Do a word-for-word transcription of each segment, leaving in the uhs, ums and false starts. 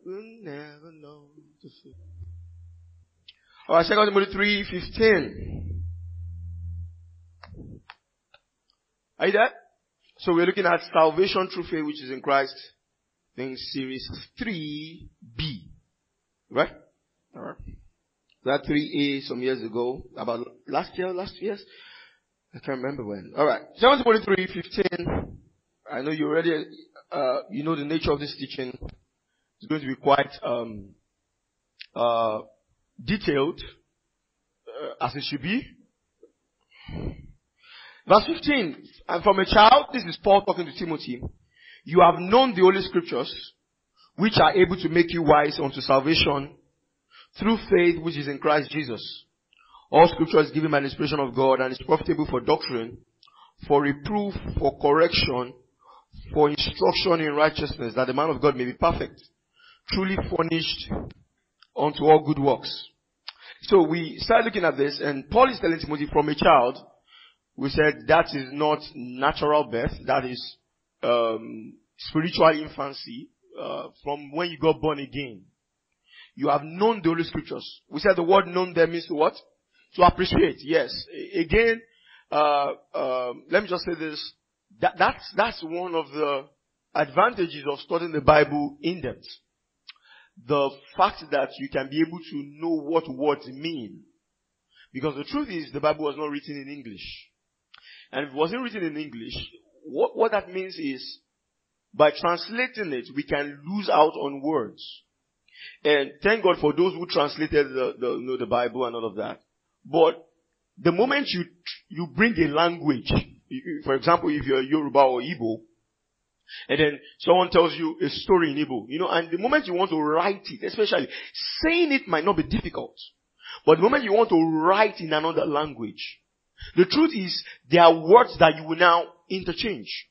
will never know the fear. Alright, Second Timothy three fifteen. Are you there? So we're looking at salvation through faith, which is in Christ. I think series three B. Right? Alright. That three A some years ago. About last year, last year? I can't remember when. Alright. Second Timothy three fifteen. I know you already, uh, you know the nature of this teaching. It's going to be quite, um, uh, detailed, uh, as it should be. Verse fifteen. And from a child, this is Paul talking to Timothy, you have known the Holy Scriptures, which are able to make you wise unto salvation through faith which is in Christ Jesus. All Scripture is given by the inspiration of God and is profitable for doctrine, for reproof, for correction, for instruction in righteousness, that the man of God may be perfect, truly furnished unto all good works. So we started looking at this, and Paul is telling Timothy, from a child, we said that is not natural birth, that is um, spiritual infancy, uh, from when you got born again. You have known the Holy Scriptures. We said the word known there means to what? To appreciate, yes. Again, uh, uh, let me just say this. That, that's, that's one of the advantages of studying the Bible in depth. The fact that you can be able to know what words mean. Because the truth is, the Bible was not written in English. And if it wasn't written in English, what, what that means is, by translating it, we can lose out on words. And thank God for those who translated the, the, you know, the Bible and all of that. But the moment you, you bring a language, for example, if you're Yoruba or Igbo, and then someone tells you a story in Igbo, you know, and the moment you want to write it, especially, saying it might not be difficult. But the moment you want to write in another language, the truth is, there are words that you will now interchange.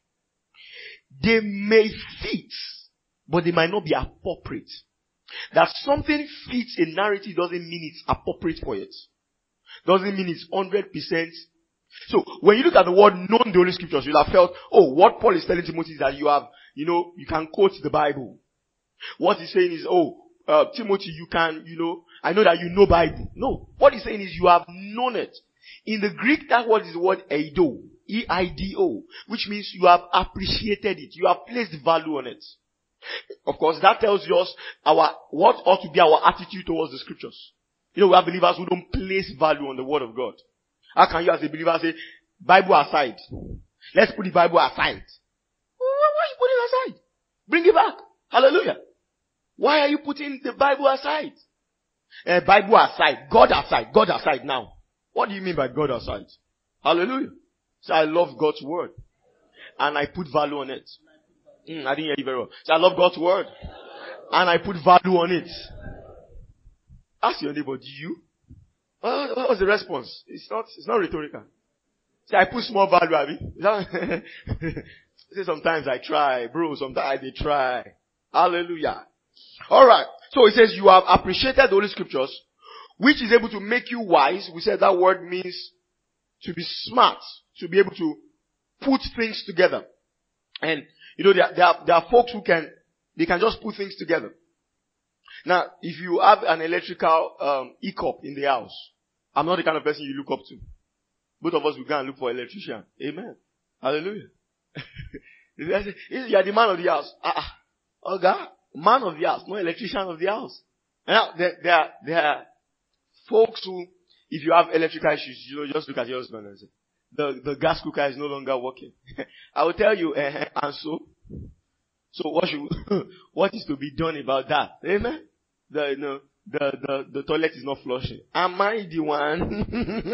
They may fit, but they might not be appropriate. That something fits a narrative doesn't mean it's appropriate for it. Doesn't mean it's one hundred percent. So, when you look at the word known the Holy Scriptures, you'll have felt, oh, what Paul is telling Timothy is that you have, you know, you can quote the Bible. What he's saying is, oh, uh, Timothy, you can, you know, I know that you know Bible. No. What he's saying is you have known it. In the Greek, that word is the word eido. E I D O. Which means you have appreciated it. You have placed value on it. Of course, that tells us our, what ought to be our attitude towards the Scriptures. You know, we have believers who don't place value on the Word of God. How can you as a believer say, Bible aside? Let's put the Bible aside. Why are you putting it aside? Bring it back. Hallelujah. Why are you putting the Bible aside? Uh, Bible aside. God aside. God aside now. What do you mean by God aside? Hallelujah. So I love God's Word. And I put value on it. Mm, I didn't hear you very well. So I love God's Word. And I put value on it. Ask your neighbor, do you? What was the response? It's not, it's not rhetorical. Say, I put small value, Abby. Say, sometimes I try, bro. Sometimes I try. Hallelujah. Alright. So it says, you have appreciated the Holy Scriptures, which is able to make you wise. We said that word means to be smart, to be able to put things together. And, you know, there, there are, there are folks who can, they can just put things together. Now, if you have an electrical, um, e-cup in the house, I'm not the kind of person you look up to. Both of us will go and look for an electrician. Amen. Hallelujah. You are the man of the house. Ah, ah. Oh God, man of the house, not electrician of the house. Now, there, there are, there are folks who, if you have electrical issues, you know, just look at your husband and say, the, the gas cooker is no longer working. I will tell you, uh, and so, so what should, what is to be done about that? Amen? The, you know, the, the, the toilet is not flushing. Am I the one?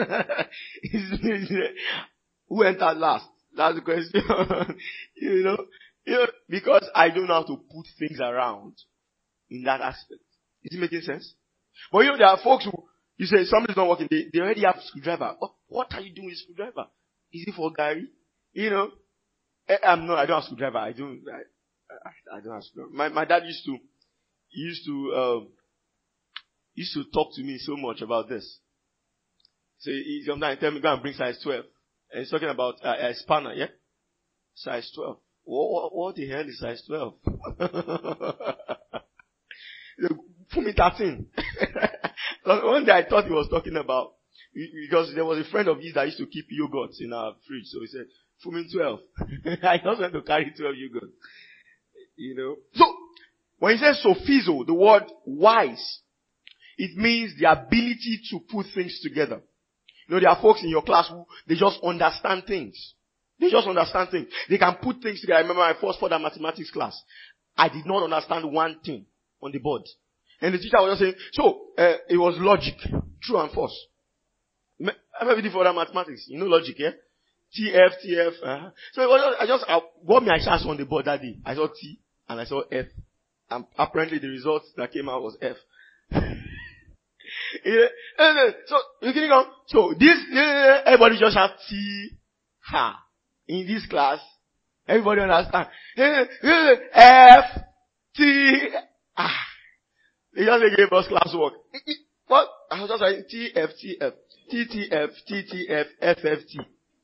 Who entered last? That's the question. you know, you know, because I don't know how to put things around in that aspect. Is it making sense? But you know, there are folks who, you say somebody's not working, they, they already have a screwdriver. What, what are you doing with a screwdriver? Is it for Gary? You know, I, I'm not, I don't have a screwdriver. I don't, I, I don't have a screwdriver. My, my dad used to, he used to, um, used to talk to me so much about this. So he sometimes tell me, go and bring size twelve. And he's talking about uh, a spanner, yeah? Size twelve. What, what, what the hell is size twelve? thirteen. One day I thought he was talking about, because there was a friend of his that used to keep yogurts in our fridge. So he said, Fumin twelve. I just went to carry twelve yogurts. You know. So, when he says sophizo, the word wise, it means the ability to put things together. You know, there are folks in your class who, they just understand things. They just understand things. They can put things together. I remember my first further mathematics class. I did not understand one thing on the board. And the teacher was just saying, so, uh, it was logic. True and false. I'm ready for that mathematics. You know logic, yeah? T, F, T, F. Uh-huh. So it was, I just, I got my chance on the board that day. I saw T and I saw F. And apparently the result that came out was F. Yeah. So, you can go. So, this, everybody just have T, ha. In this class, everybody understand. F, T, ah. They just gave us classwork. What? I was just like, T, F, T, F. T, T, F, T, T, F, F, F, T.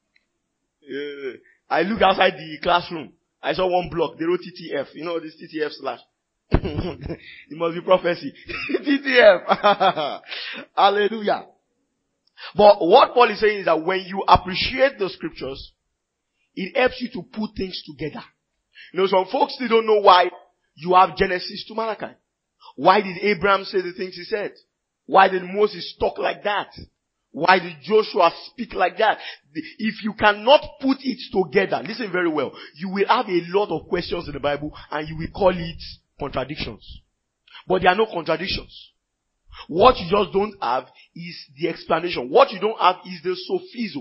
Uh, I looked outside the classroom. I saw one block. They wrote T T F. You know this T T F slash. It must be prophecy. T T F. Hallelujah. But what Paul is saying is that when you appreciate the scriptures, it helps you to put things together. You know, some folks still don't know why you have Genesis to Malachi. Why did Abraham say the things he said? Why did Moses talk like that? Why did Joshua speak like that? If you cannot put it together, listen very well, you will have a lot of questions in the Bible and you will call it contradictions. But there are no contradictions. What you just don't have is the explanation. What you don't have is the sophizo.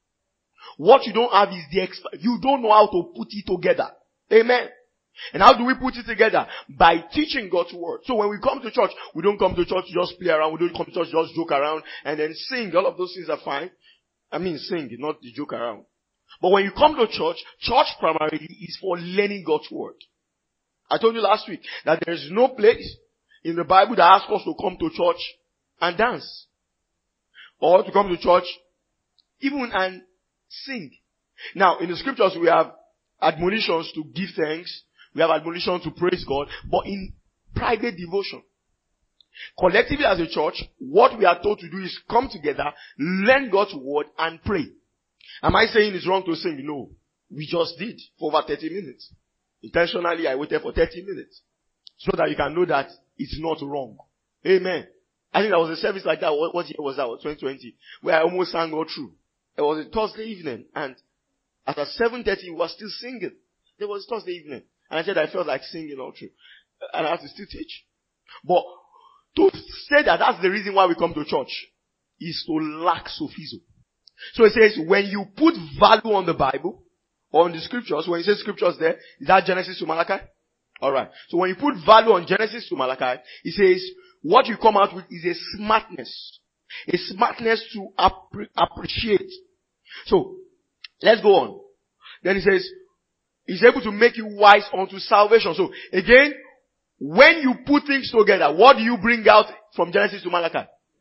What you don't have is the exp- you don't know how to put it together. Amen. And how do we put it together? By teaching God's word. So when we come to church, we don't come to church to just play around. We don't come to church to just joke around and then sing. All of those things are fine. I mean sing, not the joke around. But when you come to church, church primarily is for learning God's word. I told you last week that there is no place in the Bible that asks us to come to church and dance. Or to come to church even and sing. Now, in the scriptures we have admonitions to give thanks. We have admonition to praise God. But in private devotion, collectively as a church, what we are told to do is come together, learn God's word, and pray. Am I saying it's wrong to sing? No. We just did for over thirty minutes. Intentionally, I waited for thirty minutes. So that you can know that it's not wrong. Amen. I think there was a service like that. What, what year was that? twenty twenty. Where I almost sang all through. It was a Thursday evening. And at seven thirty, we were still singing. It was Thursday evening. And I said I felt like singing all through. And I have to still teach. But to say that that's the reason why we come to church is to lack sophizo. So it says, when you put value on the Bible, or on the scriptures, when you say scriptures there, is that Genesis to Malachi? Alright. So when you put value on Genesis to Malachi, it says, what you come out with is a smartness. A smartness to appre- appreciate. So, let's go on. Then it says, He's able to make you wise unto salvation. So, again, when you put things together, what do you bring out from Genesis to Malachi?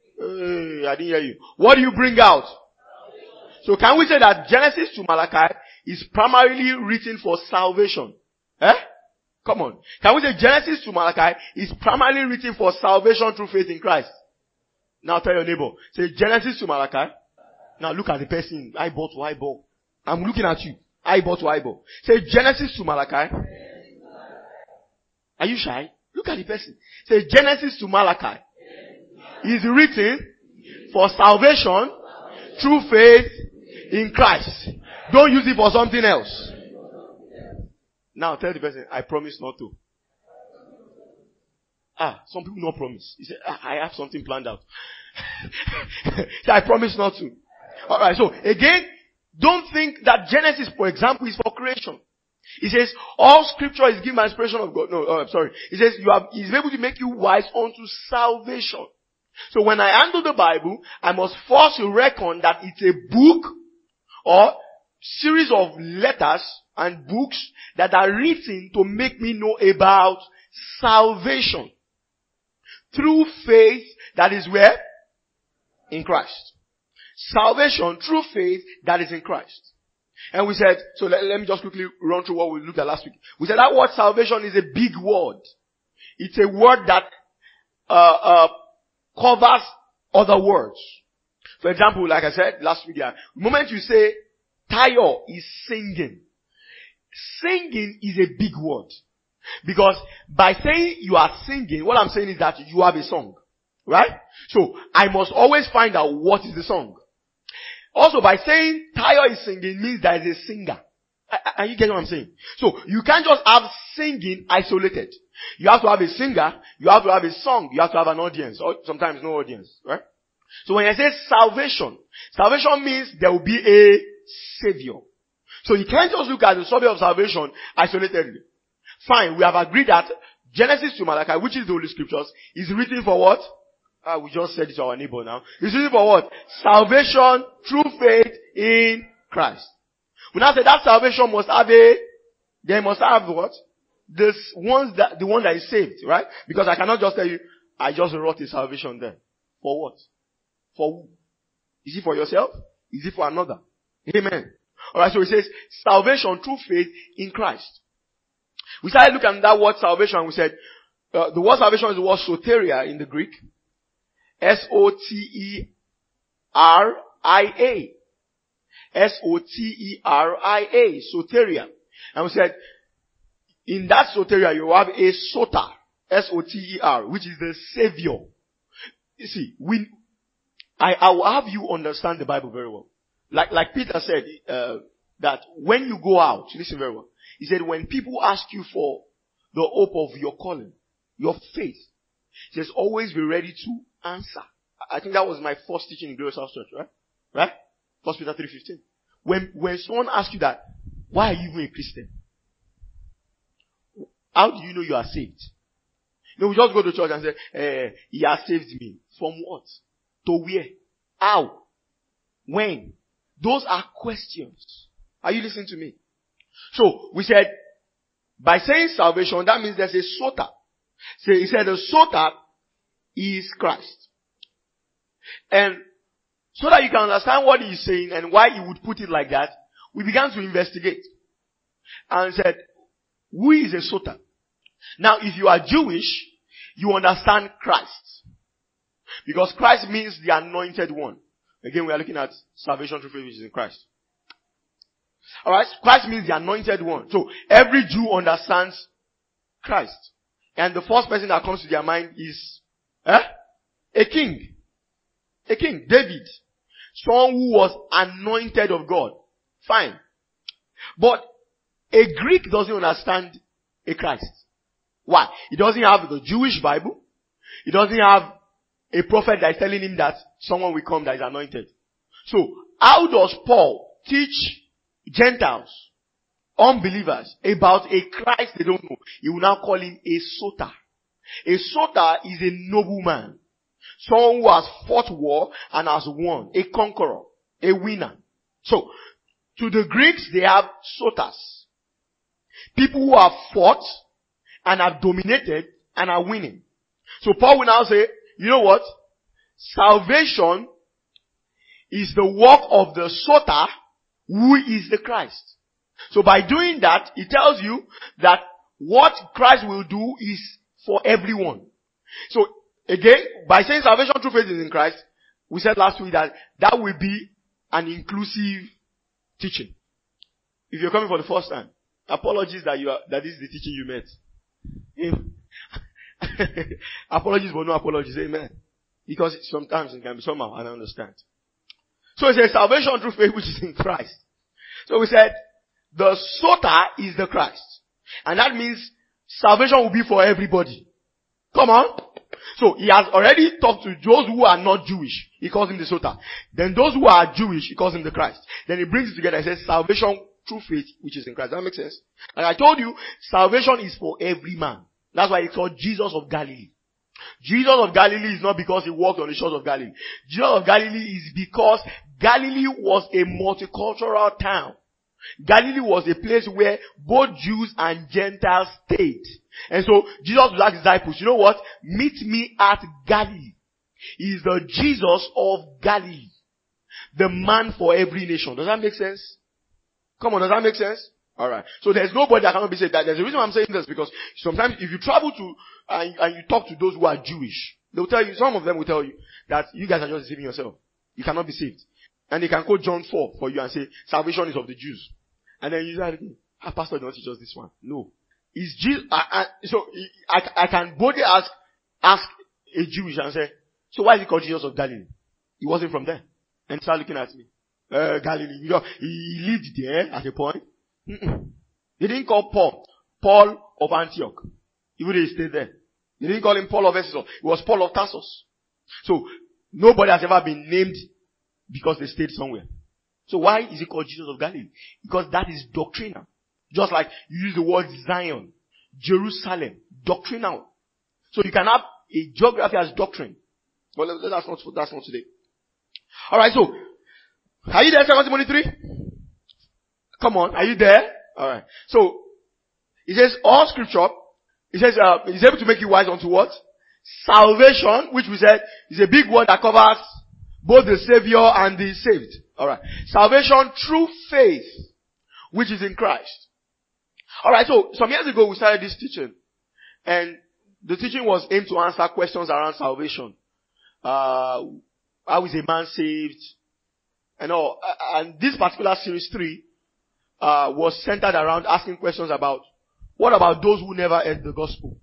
Uh, I didn't hear you. What do you bring out? So can we say that Genesis to Malachi is primarily written for salvation? Eh? Come on. Can we say Genesis to Malachi is primarily written for salvation through faith in Christ? Now tell your neighbor. Say Genesis to Malachi. Now look at the person, eyeball to eyeball. I'm looking at you. Eyeball to eyeball. Say Genesis to Malachi. Are you shy? Look at the person. Say Genesis to Malachi is written for salvation through faith in Christ. Don't use it for something else. Now tell the person, I promise not to. Ah, some people not promise. He said, ah, I have something planned out. Say, I promise not to. Alright, so again, don't think that Genesis, for example, is for creation. He says, all scripture is given by inspiration of God. No, oh, I'm sorry. He says, you have, he's able to make you wise unto salvation. So when I handle the Bible, I must first reckon that it's a book or series of letters and books that are written to make me know about salvation. Through faith that is where? In Christ. Salvation through faith that is in Christ. And we said, so let, let me just quickly run through what we looked at last week. We said that word salvation is a big word. It's a word that uh, uh, covers other words. For example, like I said last week, the moment you say Tayo is singing, singing is a big word. Because by saying you are singing, what I'm saying is that you have a song. Right? So, I must always find out what is the song. Also, by saying Tayo is singing means there is a singer. Are you getting what I'm saying? So, you can't just have singing isolated. You have to have a singer, you have to have a song, you have to have an audience, or sometimes no audience. Right? So when I say salvation, salvation means there will be a savior. So you can't just look at the subject of salvation isolatedly. Fine, we have agreed that Genesis to Malachi, which is the Holy Scriptures, is written for what? Ah, we just said it to our neighbor now. It's written for what? Salvation through faith in Christ. We now say that salvation must have a, they must have what? This ones that, the one that is saved, right? Because I cannot just tell you, I just wrote a salvation there. For what? For who? Is it for yourself? Is it for another? Amen. Alright, so it says, salvation through faith in Christ. We started looking at that word salvation and we said, uh, the word salvation is the word soteria in the Greek. S O T E R I A. S O T E R I A. Soteria. And we said, in that soteria you have a soter. S O T E R, which is the savior. You see, we, I, I will have you understand the Bible very well. Like, like Peter said, uh, that when you go out, listen very well. He said, when people ask you for the hope of your calling, your faith, he says, always be ready to answer. I think that was my first teaching in Glorious House Church, right? Right? First Peter three fifteen. When, when someone asks you that, why are you even a Christian? How do you know you are saved? You know, we just go to church and say, eh, he has saved me. From what? To where? How? When? Those are questions. Are you listening to me? So, we said, by saying salvation, that means there's a soter. So, he said the soter is Christ. And so that you can understand what he's saying and why he would put it like that, we began to investigate. And said, who is a soter? Now, if you are Jewish, you understand Christ. Because Christ means the anointed one. Again, we are looking at salvation through faith which is in Christ. Alright? Christ means the anointed one. So, every Jew understands Christ. And the first person that comes to their mind is, eh? A king. A king. David. Someone who was anointed of God. Fine. But, a Greek doesn't understand a Christ. Why? He doesn't have the Jewish Bible. He doesn't have a prophet that is telling him that someone will come that is anointed. So, how does Paul teach Gentiles, unbelievers, about a Christ they don't know? He will now call him a soter. A soter is a nobleman. Someone who has fought war and has won. A conqueror. A winner. So, to the Greeks, they have soters. People who have fought and have dominated and are winning. So Paul will now say, you know what? Salvation is the work of the soter who is the Christ. So by doing that, it tells you that what Christ will do is for everyone. So again, by saying salvation through faith is in Christ, we said last week that that will be an inclusive teaching. If you're coming for the first time, apologies that you are, that this is the teaching you met. Apologies but no apologies, amen. Because sometimes it can be somehow, and I understand. So it says salvation through faith which is in Christ. So we said, the soter is the Christ. And that means salvation will be for everybody. Come on. So he has already talked to those who are not Jewish. He calls him the soter. Then those who are Jewish, he calls him the Christ. Then he brings it together and says salvation through faith which is in Christ. Does that make sense? And I told you, salvation is for every man. That's why it's called Jesus of Galilee. Jesus of Galilee is not because he walked on the shores of Galilee. Jesus of Galilee is because Galilee was a multicultural town. Galilee was a place where both Jews and Gentiles stayed. And so Jesus would ask his disciples, you know what? Meet me at Galilee. He is the Jesus of Galilee. The man for every nation. Does that make sense? Come on, does that make sense? Alright. So there's nobody that cannot be saved. That there's a reason why I'm saying this, because sometimes if you travel to, and, and you talk to those who are Jewish, they'll tell you, some of them will tell you that you guys are just deceiving yourself. You cannot be saved. And they can quote John four for you and say, salvation is of the Jews. And then you say, ah, Pastor, don't teach us this one. No. Is Jesus, I, I, so I, I can boldly ask, ask a Jewish and say, so why is he called Jesus of Galilee? He wasn't from there. And start looking at me. Uh, Galilee. You know, he lived there at a point. Mm-mm. They didn't call Paul, Paul of Antioch. Even though he stayed there. They didn't call him Paul of Ephesus. It was Paul of Tarsus. So, nobody has ever been named because they stayed somewhere. So why is he called Jesus of Galilee? Because that is doctrinal. Just like you use the word Zion, Jerusalem, doctrinal. So you can have a geography as doctrine. But that's not, that's not today. Alright, so, are you there, Second Timothy three? Come on, are you there? Alright. So, it says all scripture, it says, uh, it's able to make you wise unto what? Salvation, which we said is a big word that covers both the Savior and the saved. Alright. Salvation through faith, which is in Christ. Alright, so some years ago we started this teaching. And the teaching was aimed to answer questions around salvation. Uh, how is a man saved? And all. And this particular series three, uh, was centered around asking questions about, what about those who never heard the gospel?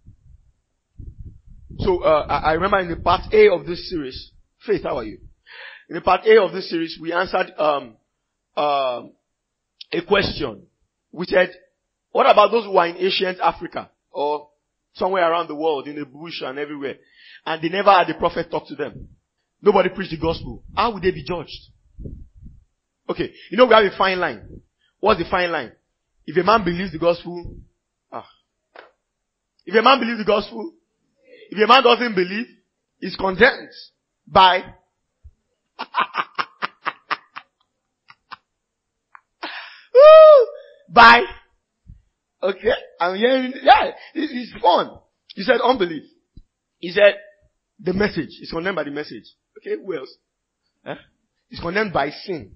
So, uh, I remember in the part A of this series, Faith, how are you? In the part A of this series, we answered, um, uh, a question. We said, what about those who are in ancient Africa or somewhere around the world, in the bush and everywhere, and they never had a prophet talk to them? Nobody preached the gospel. How would they be judged? Okay, you know we have a fine line. What's the fine line? If a man believes the gospel, ah. If a man believes the gospel, if a man doesn't believe, he's condemned by by okay, I'm hearing, yeah, it's fun. He said unbelief. He said the message is condemned by the message. Okay, who else? Huh? It's condemned by sin.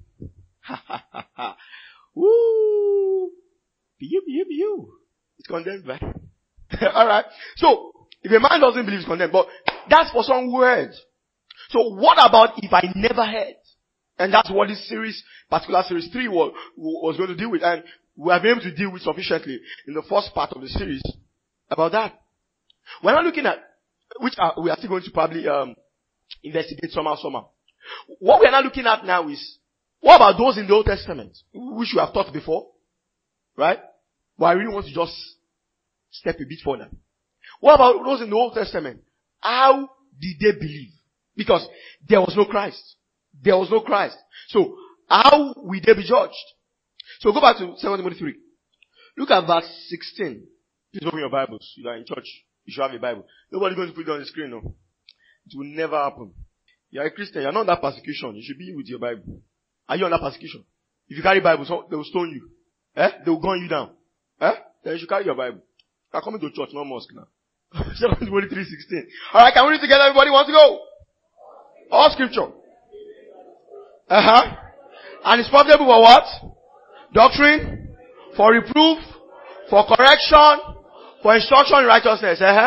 Woo! You, you, you. It's condemned by. Alright. So, if a man doesn't believe, it's condemned. But that's for some words. So what about if I never heard? And that's what this series, particular series three was, was going to deal with. And we have been able to deal with sufficiently in the first part of the series about that. We're not looking at, which are, we are still going to probably um, investigate somehow, somehow. What we are not looking at now is, what about those in the Old Testament, which we have taught before, right? But I really want to just step a bit further. What about those in the Old Testament? How did they believe? Because there was no Christ. There was no Christ. So, how will they be judged? So go back to Second Timothy three. Look at verse sixteen. Please open your Bibles. You are in church. You should have a Bible. Nobody's going to put it on the screen, no. It will never happen. You are a Christian. You are not under persecution. You should be with your Bible. Are you under persecution? If you carry Bible, so they will stone you. Eh? They will gun you down. Eh? Then you should carry your Bible. You are coming to church, not mosque now. Second Timothy three sixteen. Alright, can we read together? Everybody wants to go? All scripture. Uh-huh. And it's profitable for what? Doctrine, for reproof, for correction, for instruction in righteousness. Uh-huh.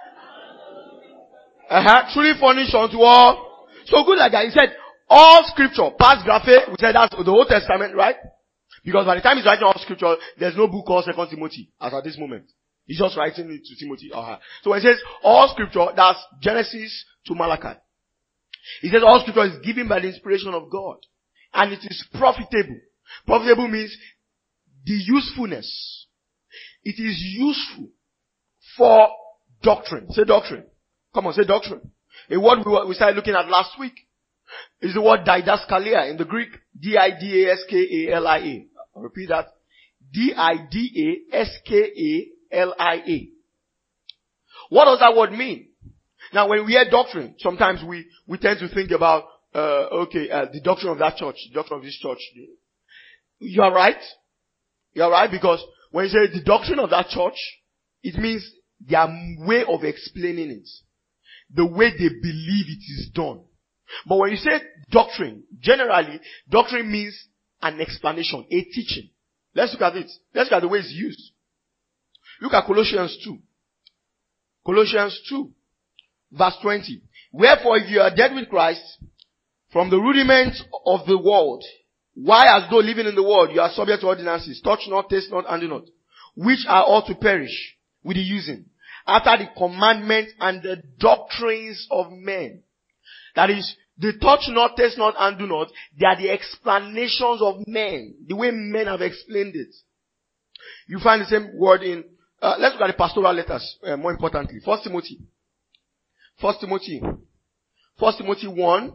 Uh-huh. Truly furnished unto all. So good like that. He said, all scripture, past graphe, we said that's the Old Testament, right? Because by the time he's writing all scripture, there's no book called Second Timothy, as at this moment. He's just writing it to Timothy. Uh-huh. So when he says all scripture, that's Genesis to Malachi. He says all scripture is given by the inspiration of God. And it is profitable. Profitable means the usefulness. It is useful for doctrine. Say doctrine. Come on, say doctrine. A word we, we started looking at last week is the word didaskalia in the Greek. D I D A S K A L I A. I'll repeat that. D I D A S K A L I A. What does that word mean? Now when we hear doctrine, sometimes we, we tend to think about, uh, okay, uh, the doctrine of that church, the doctrine of this church. You are right. You are right, because when you say the doctrine of that church, it means their way of explaining it. The way they believe it is done. But when you say doctrine, generally, doctrine means an explanation, a teaching. Let's look at it. Let's look at the way it's used. Look at Colossians two. Colossians two, verse twenty. Wherefore, if you are dead with Christ, from the rudiments of the world, why as though living in the world, you are subject to ordinances, touch not, taste not, handle not, which are all to perish with the using, after the commandments and the doctrines of men. That is, the touch not, taste not, and do not, they are the explanations of men, the way men have explained it. You find the same word in, uh, let's look at the pastoral letters, uh, more importantly. First Timothy. First Timothy. First Timothy one,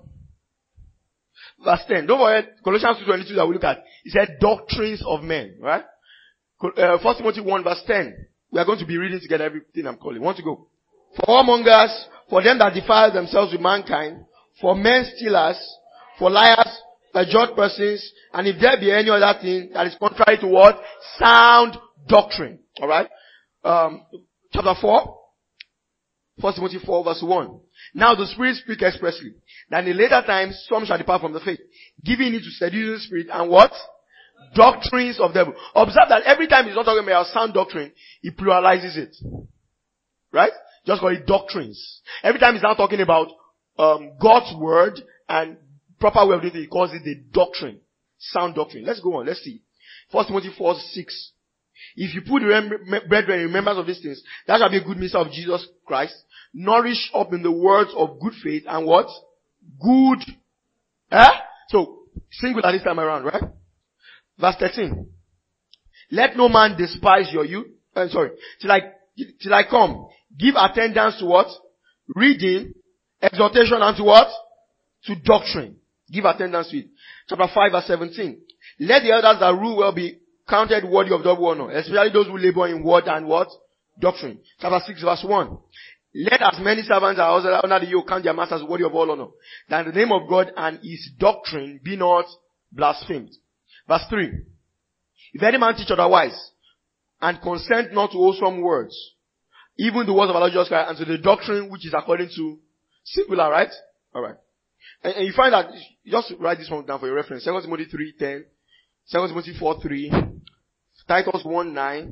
verse ten. Don't forget, Colossians two twenty-two that we look at. It said doctrines of men, right? Uh, First Timothy one, verse ten. We are going to be reading together everything I'm calling. Want to go? For whoremongers, for them that defile themselves with mankind, for men stealers, for liars, perjured persons, and if there be any other thing that is contrary to what? Sound doctrine. Alright? Um, chapter four. First Timothy four verse one. Now the Spirit speaks expressly, that in the later times some shall depart from the faith, giving it to seducing spirit and what? Doctrines of devil. Observe that every time he's not talking about sound doctrine, he pluralizes it. Right? Just call it doctrines. Every time he's not talking about um, God's word and proper way of doing it, he calls it the doctrine. Sound doctrine. Let's go on. Let's see. First Timothy four six. If you put the rem- brethren in remembrance of these things, that shall be a good minister of Jesus Christ, nourished up in the words of good faith and what? Good. Eh? So, singular this time around, right? Verse thirteen. Let no man despise your youth. Uh, sorry. Till I, till I come. Give attendance to what? Reading, exhortation, and to what? To doctrine. Give attendance to it. Chapter five verse seventeen. Let the elders that rule well be counted worthy of double honor, especially those who labor in word and what? Doctrine. Chapter six verse one. Let as many servants as are under the yoke count their masters worthy of all honor, that the name of God and his doctrine be not blasphemed. Verse three. If any man teach otherwise, and consent not to wholesome words, even the words of our Lord Jesus Christ, and to the doctrine which is according to singular, right? Alright. And, and you find that, just write this one down for your reference. Second Timothy three ten, Second Timothy four three, Titus one nine,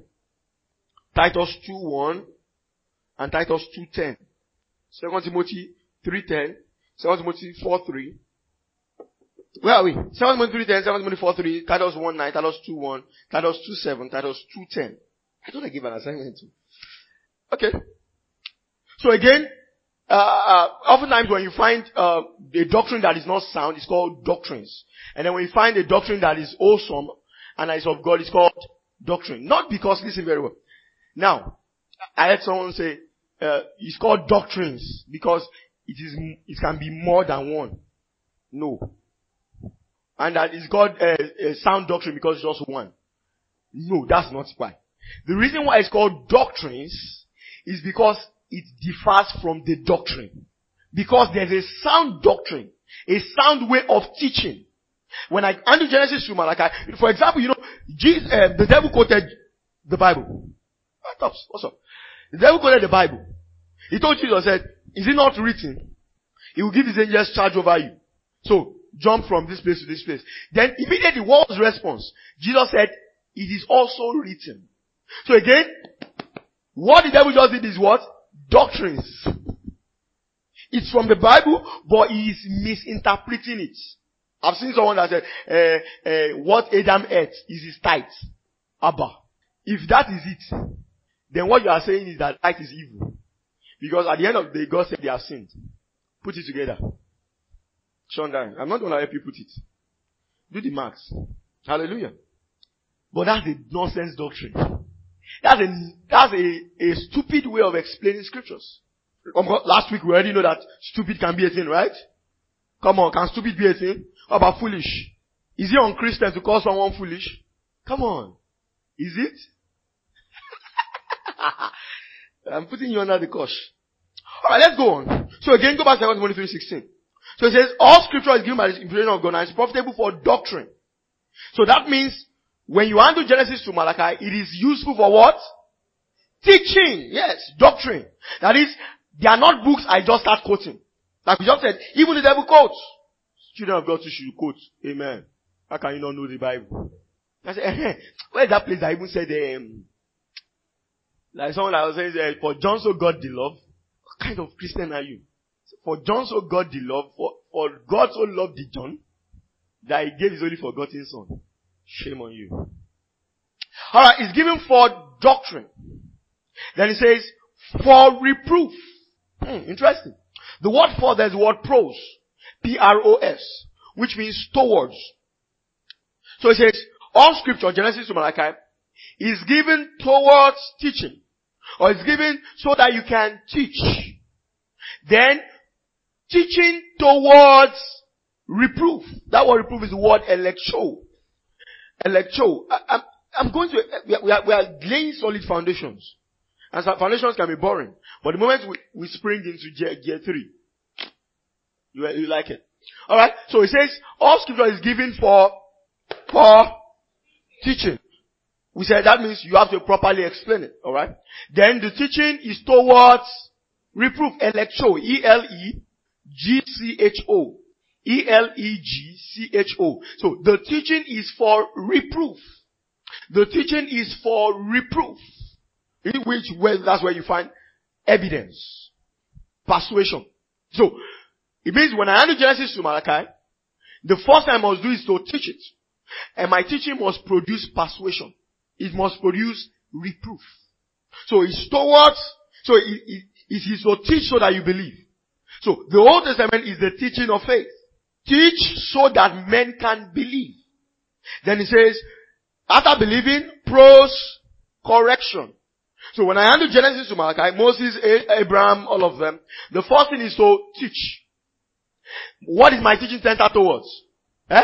Titus two one, and Titus two ten. Second Timothy three ten, Second Timothy four three. Where are we? Second Timothy three ten, Second Timothy four three, Titus one nine, Titus two one, Titus two seven, Titus two ten. I thought I gave an assignment too. Okay. So again, uh, uh, oftentimes when you find uh, a doctrine that is not sound, it's called doctrines. And then when you find a doctrine that is awesome and that is of God, it's called doctrine. Not because, listen very well. Now, I heard someone say, uh, it's called doctrines because it is, it can be more than one. No. And that it's called a, a sound doctrine because it's just one. No, that's not why. The reason why it's called doctrines is because it differs from the doctrine. Because there's a sound doctrine, a sound way of teaching. When I handle Genesis to Malachi, for example, you know, Jesus, uh, the devil quoted the Bible. What's up? The devil quoted the Bible. He told Jesus, said, is it not written? He will give his angels charge over you. So, jump from this place to this place. Then immediately, what was the response? Jesus said, it is also written. So again, what the devil just did is what? Doctrines. It's from the Bible, but he is misinterpreting it. I've seen someone that said, uh, uh, what Adam ate is his tithe. Abba. If that is it, then what you are saying is that tithe is evil. Because at the end of the day, God said they have sinned. Put it together. Sean Dan, I'm not going to help you put it. Do the maths. Hallelujah. But that's a nonsense doctrine. That's a, that's a, a stupid way of explaining scriptures. Last week we already know that stupid can be a thing, right? Come on, can stupid be a thing? How about foolish? Is it unchristian to call someone foolish? Come on. Is it? I'm putting you under the cosh. Alright, let's go on. So again, go back to Second Timothy three sixteen. So it says, all scripture is given by the inspiration of God and is profitable for doctrine. So that means, when you handle Genesis to Malachi, it is useful for what? Teaching. Yes, doctrine. That is, they are not books I just start quoting. Like we just said, even the devil quotes. Children of God too should quote. Amen. How can you not know the Bible? I said, eh, where's that place that even said, um, like someone that was saying, uh, for John so God the love. What kind of Christian are you? For John so God the love, for, for God so loved the John, that he gave his only forgotten son. Shame on you. Alright, it's given for doctrine. Then it says, for reproof. Hmm, interesting. The word for, there's the word pros. P R O S. Which means towards. So it says, all scripture, Genesis to Malachi, is given towards teaching. Or is given so that you can teach. Then, teaching towards reproof. That word reproof is the word electro. Electro. I, I'm, I'm going to, we are, we, are, we are laying solid foundations. And some foundations can be boring. But the moment we, we spring into gear, gear three, you, you like it. Alright, so it says, all scripture is given for, for teaching. We said that means you have to properly explain it, alright? Then the teaching is towards reproof, electro, E L E G C H O. E L E G C H O. So the teaching is for reproof. The teaching is for reproof. In which way, that's where you find evidence. Persuasion. So, it means when I handle Genesis to Malachi, the first thing I must do is to teach it. And my teaching must produce persuasion. It must produce reproof. So it's towards, so it, it, it is to teach so that you believe. So the Old Testament is the teaching of faith. Teach so that men can believe. Then it says, after believing, pros, correction. So when I handle Genesis to Malachi, Moses, Abraham, all of them, the first thing is to teach. What is my teaching centered towards? Eh?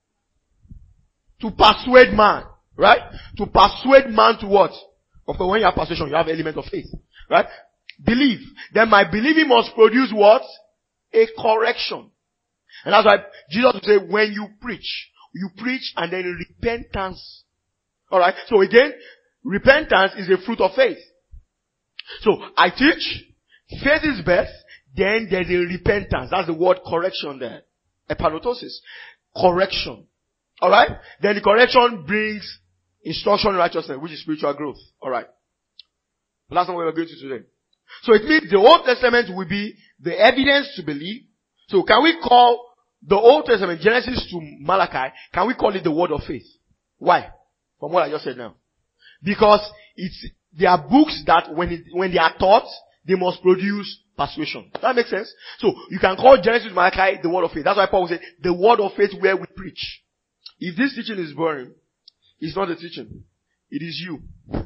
To persuade man. Right? To persuade man to what? Of course, when you have persuasion, you have element of faith. Right? Believe. Then my believing must produce what? A correction. And that's why Jesus would say, when you preach, you preach and then repentance. Alright? So again, repentance is a fruit of faith. So I teach, faith is best, then there's a repentance. That's the word correction there. Epanotosis. Correction. Alright? Then the correction brings instruction in righteousness, which is spiritual growth. Alright. That's not what we're going to today. So it means the Old Testament will be the evidence to believe. So can we call the Old Testament, Genesis to Malachi, can we call it the word of faith? Why? From what I just said now. Because it's, there are books that when it, when they are taught, they must produce persuasion. That makes sense? So you can call Genesis to Malachi the word of faith. That's why Paul said, the word of faith where we preach. If this teaching is boring, it's not the teaching. It is you.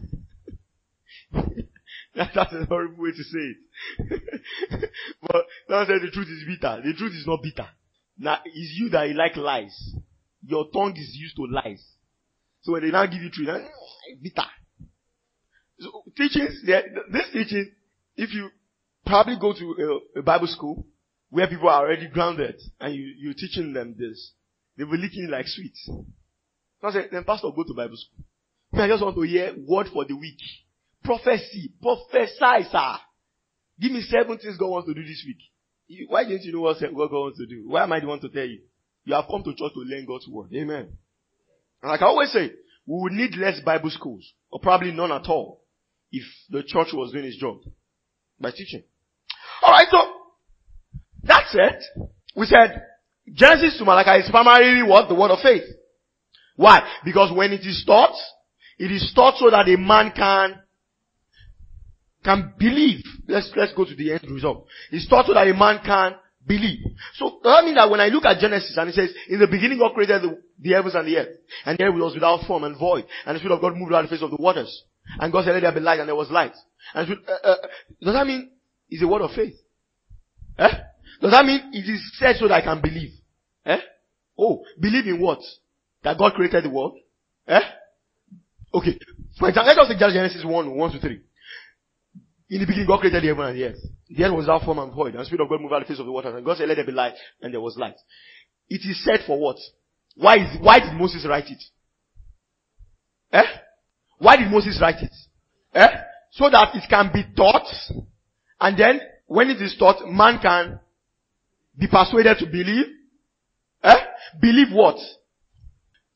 That's a horrible way to say it. But don't say the truth is bitter. The truth is not bitter. Now, it's you that you like lies. Your tongue is used to lies. So when they now give you truth, it's bitter. So teachings, this teaching, if you probably go to a, a Bible school where people are already grounded and you, you're teaching them this, they will licking it like sweets. So I said, then pastor, go to Bible school. I just want to hear word for the week. Prophecy. Prophesy, sir. Give me seven things God wants to do this week. Why didn't you know what God wants to do? Why am I the one to tell you? You have come to church to learn God's word. Amen. And like I always say, we would need less Bible schools. Or probably none at all. If the church was doing its job. By teaching. Alright, so, that's it. We said, Genesis to Malachi is primarily what? The word of faith. Why? Because when it is taught, it is taught so that a man can can believe. Let's, let's go to the end result. It's taught so that a man can believe. So, that means that when I look at Genesis and it says, in the beginning God created the, the heavens and the earth. And the earth was without form and void. And the Spirit of God moved around the face of the waters. And God said, let there be light, and there was light. And Spirit, uh, uh, does that mean it's a word of faith? Eh? Does that mean it is said so that I can believe? Eh? Oh, believe in what? That God created the world? Eh? Okay. For example, let us take Genesis one, one to three. In the beginning, God created the heaven and the earth. The earth was without form and void. And the Spirit of God moved out the face of the waters. And God said, let there be light. And there was light. It is said for what? Why is, why did Moses write it? Eh? Why did Moses write it? Eh? So that it can be taught. And then, when it is taught, man can be persuaded to believe. Eh? Believe what?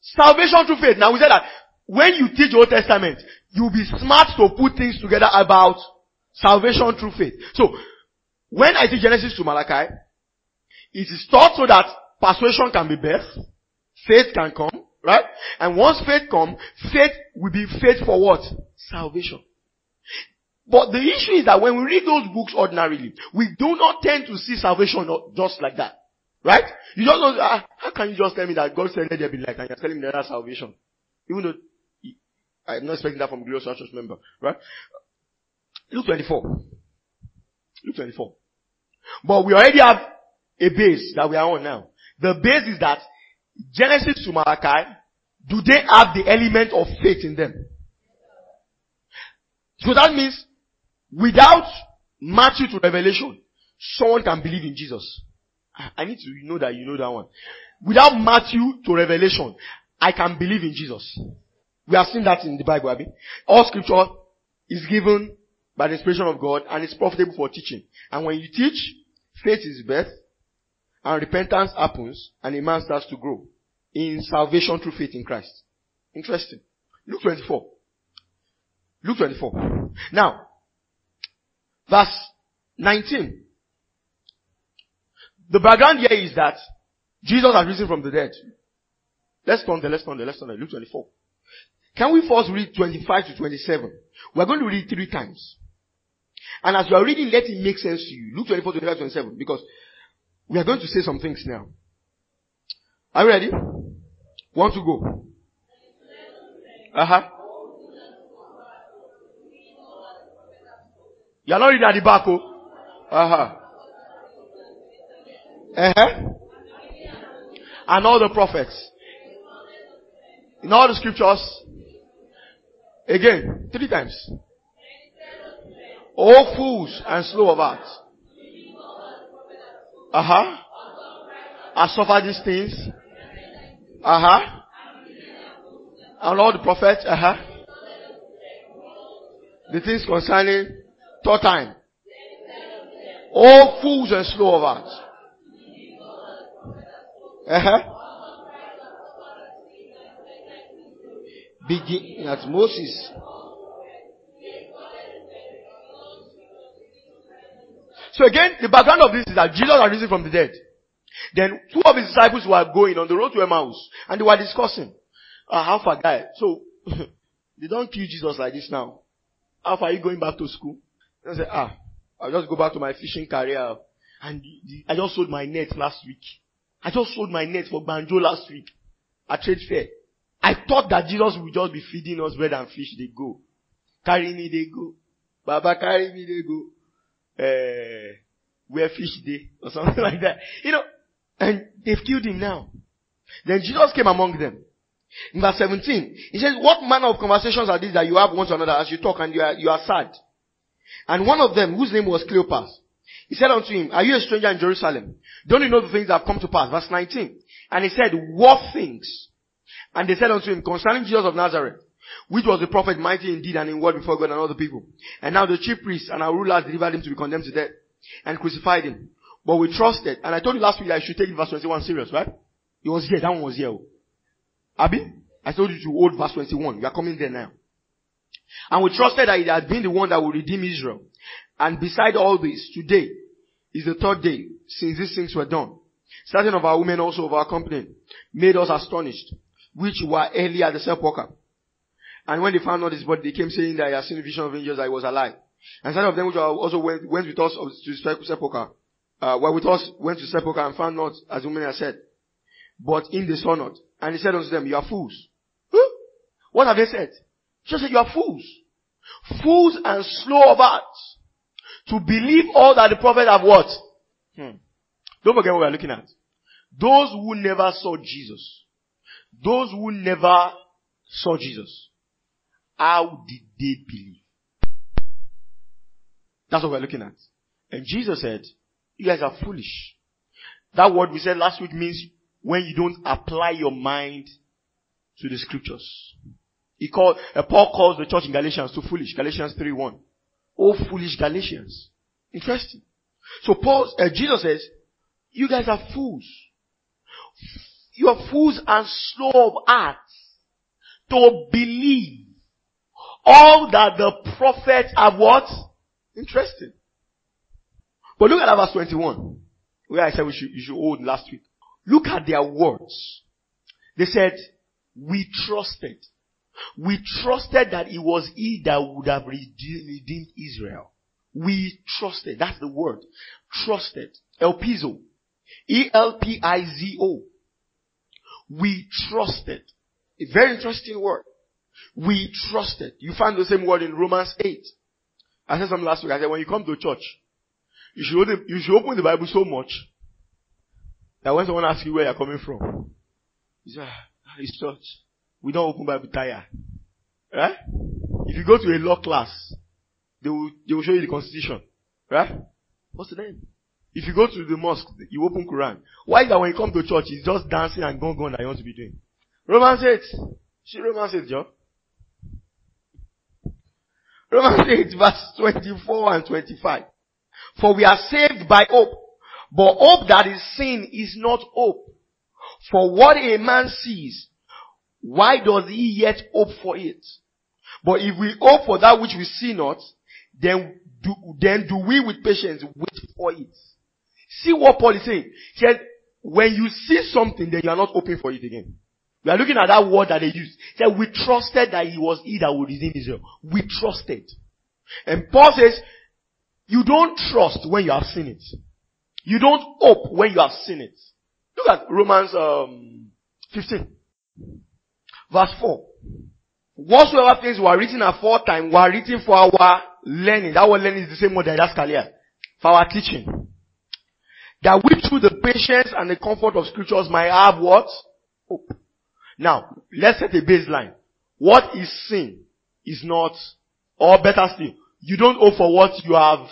Salvation through faith. Now we said that when you teach the Old Testament, you'll be smart to put things together about salvation through faith. So, when I teach Genesis to Malachi, it is taught so that persuasion can be birthed, faith can come, right? And once faith comes, faith will be faith for what? Salvation. But the issue is that when we read those books ordinarily, we do not tend to see salvation just like that. Right? You just don't, uh, how can you just tell me that God said let there be light and you're telling me that that's salvation? Even though, I'm not expecting that from a glorious church member. Right? Luke twenty-four. Luke twenty-four. But we already have a base that we are on now. The base is that Genesis to Malachi, do they have the element of faith in them? So that means, without Matthew to Revelation, someone can believe in Jesus. I need to know that you know that one. Without Matthew to Revelation, I can believe in Jesus. We have seen that in the Bible, Abi. All scripture is given by the inspiration of God and is profitable for teaching. And when you teach, faith is birth and repentance happens and a man starts to grow in salvation through faith in Christ. Interesting. Luke twenty-four. Luke twenty-four. Now, verse nineteen. The background here is that Jesus has risen from the dead. Let's turn there, let's turn there, let's turn there. Luke twenty-four. Can we first read twenty-five to twenty-seven? We're going to read three times. And as you are reading, let it make sense to you. Luke twenty-four, twenty-five, twenty-seven. Because we are going to say some things now. Are you ready? Want to go? Uh-huh. You're not reading at the back, oh? Uh-huh. Uh-huh. And all the prophets. In all the scriptures. Again, three times. O fools and slow of heart. Uh-huh. I suffer these things. Uh-huh. And all the prophets. Uh-huh. The things concerning third time. O fools and slow of heart. Uh-huh. Begin at Moses. So again, the background of this is that Jesus had risen from the dead. Then two of his disciples were going on the road to Emmaus and they were discussing, uh, how far guy. So they don't kill Jesus like this now. How far are you going back to school? And I said, ah, I'll just go back to my fishing career. And the, the, I just sold my net last week. I just sold my net for Banjo last week at trade fair. I thought that Jesus would just be feeding us bread and fish. They go. Carry me, they go. Baba, carry me, they go. Uh, where fish day or something like that. You know, and they've killed him now. Then Jesus came among them. In verse seventeen, he says, what manner of conversations are these that you have one to another as you talk and you are, you are sad? And one of them, whose name was Cleopas, he said unto him, are you a stranger in Jerusalem? Don't you know the things that have come to pass? Verse nineteen. And he said, what things? And they said unto him, concerning Jesus of Nazareth, which was the prophet mighty in deed and in word before God and all the people. And now the chief priests and our rulers delivered him to be condemned to death and crucified him. But we trusted. And I told you last week that I should take verse twenty-one serious, right? It was here. That one was here. Abi? I told you to hold verse twenty-one. You are coming there now. And we trusted that it had been the one that would redeem Israel. And beside all this, today is the third day since these things were done. Certain of our women also of our company made us astonished, which were early at the sepulchre. And when they found not his body, they came saying that he had seen a vision of angels that he was alive. And some of them which also went, went with us to the sepulchre, uh, were with us, went to the sepulchre and found not, as the women had said. But in they saw not. And he said unto them, you are fools. Huh? What have they said? He just said, you are fools. Fools and slow of heart to believe all that the prophet have what? Hmm. Don't forget what we are looking at. Those who never saw Jesus. Those who never saw Jesus. How did they believe? That's what we're looking at. And Jesus said, you guys are foolish. That word we said last week means when you don't apply your mind to the scriptures. He called, uh, Paul calls the church in Galatians to foolish. Galatians three one. Oh, foolish Galatians. Interesting. So Paul, uh, Jesus says, you guys are fools. You are fools and slow of heart to believe all that the prophets have what? Interesting. But look at verse twenty-one, where I said we should, you should hold last week. Look at their words. They said, we trusted. We trusted that it was he that would have redeemed Israel. We trusted. That's the word. Trusted. Elpizo. E L P I Z O. We trusted. A very interesting word. We trusted. You find the same word in Romans eight. I said something last week. I said when you come to church, you should open, you should open the Bible so much that when someone asks you where you're coming from, you say, ah, it's church. We don't open Bible tired. Right? If you go to a law class, they will, they will show you the constitution. Right? What's the name? If you go to the mosque, you open Quran. Why is that when you come to church, it's just dancing and gong gong that you want to be doing? Romans eight. See Romans eight, Joe. Romans eight verse twenty-four and twenty-five. For we are saved by hope. But hope that is seen is not hope. For what a man sees, why does he yet hope for it? But if we hope for that which we see not, then do, then do we with patience wait for it. See what Paul is saying. He said, when you see something, then you are not hoping for it again. We are looking at that word that they used. He said, we trusted that he was he that would redeem Israel. We trusted. And Paul says, you don't trust when you have seen it. You don't hope when you have seen it. Look at Romans um, fifteen. Verse four. Whatsoever things were written aforetime were written for our learning. That word learning is the same word that that's earlier. For our teaching. That we through the patience and the comfort of scriptures might have what? Hope. Now, let's set a baseline. What is sin is not, or better still, you don't hope for what you have.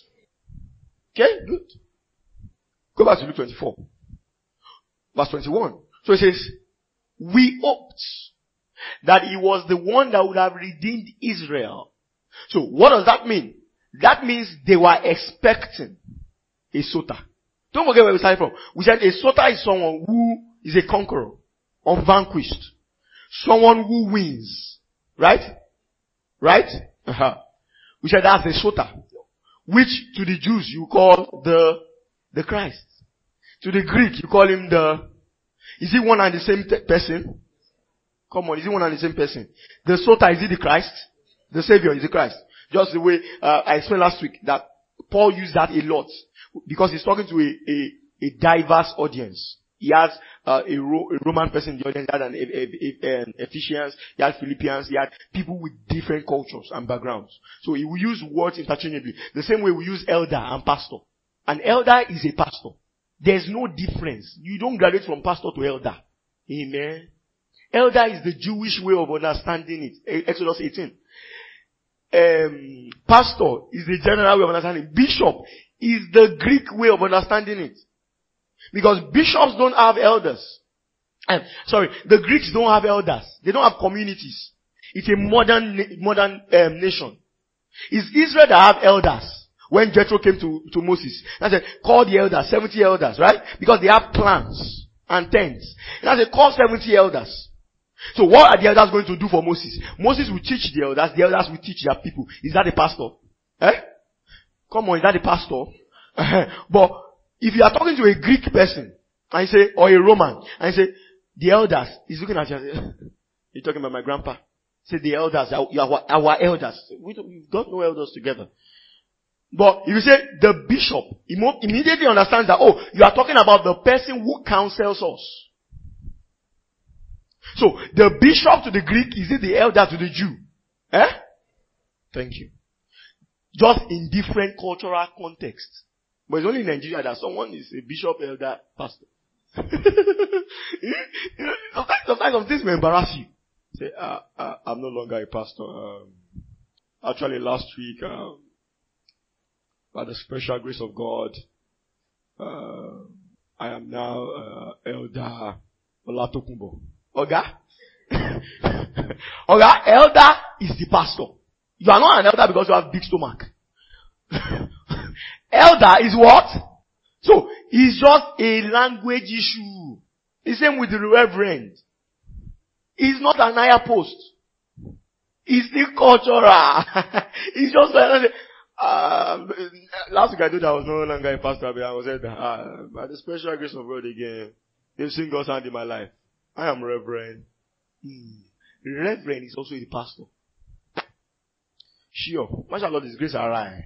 Okay, good. Go back to Luke twenty-four. Verse twenty-one. So it says, we hoped that he was the one that would have redeemed Israel. So what does that mean? That means they were expecting a sota. Don't forget where we started from. We said a sota is someone who is a conqueror, unvanquished. Someone who wins. Right? Right? Uh-huh. We said that's a sota. Which to the Jews you call the, the Christ. To the Greek you call him the, is he one and the same t- person? Come on, is he one and the same person? The sota, is he the Christ? The Savior is the Christ. Just the way uh, I explained last week that Paul used that a lot. Because he's talking to a, a, a diverse audience. He has uh, a, Ro- a Roman person in the audience, he had an a, a, a, an Ephesians, he had Philippians, he had people with different cultures and backgrounds. So he will use words interchangeably. The same way we use elder and pastor. An elder is a pastor. There's no difference. You don't graduate from pastor to elder. Amen. Elder is the Jewish way of understanding it. Exodus eighteen. Um, pastor is the general way of understanding. Bishop is the Greek way of understanding it. Because bishops don't have elders. Um, sorry, the Greeks don't have elders. They don't have communities. It's a modern, modern um, nation. It's Israel that have elders. When Jethro came to, to Moses, I said, call the elders, seventy elders, right? Because they have plans and tents. And I said, call seventy elders. So what are the elders going to do for Moses? Moses will teach the elders, the elders will teach their people. Is that a pastor? Eh? Come on, is that a pastor? But if you are talking to a Greek person, and you say, or a Roman, and you say, the elders, he's looking at you and say, you're talking about my grandpa. Say the elders, our, our elders. We don't, we've got no elders together. But if you say the bishop, he immediately understands that, oh, you are talking about the person who counsels us. So, the bishop to the Greek, is it the elder to the Jew? Eh? Thank you. Just in different cultural contexts. But it's only in Nigeria that someone is a bishop, elder, pastor. sometimes, sometimes some things may embarrass you. Say, uh, uh, I'm no longer a pastor. Um, actually, last week, um, by the special grace of God, uh, I am now uh, Elder Olatokunbo. Oga? Oga, elder is the pastor. You are not an elder because you have big stomach. Elder is what? So, it's just a language issue. The same with the reverend. It's not an higher post. It's still cultural. It's just like, uh, last week I told you I was no longer a pastor, but I was said, uh, by the special grace of God again, they've seen God's hand in my life. I am Reverend. Hmm. Reverend is also a pastor. Sure. Mashallah, His grace arise.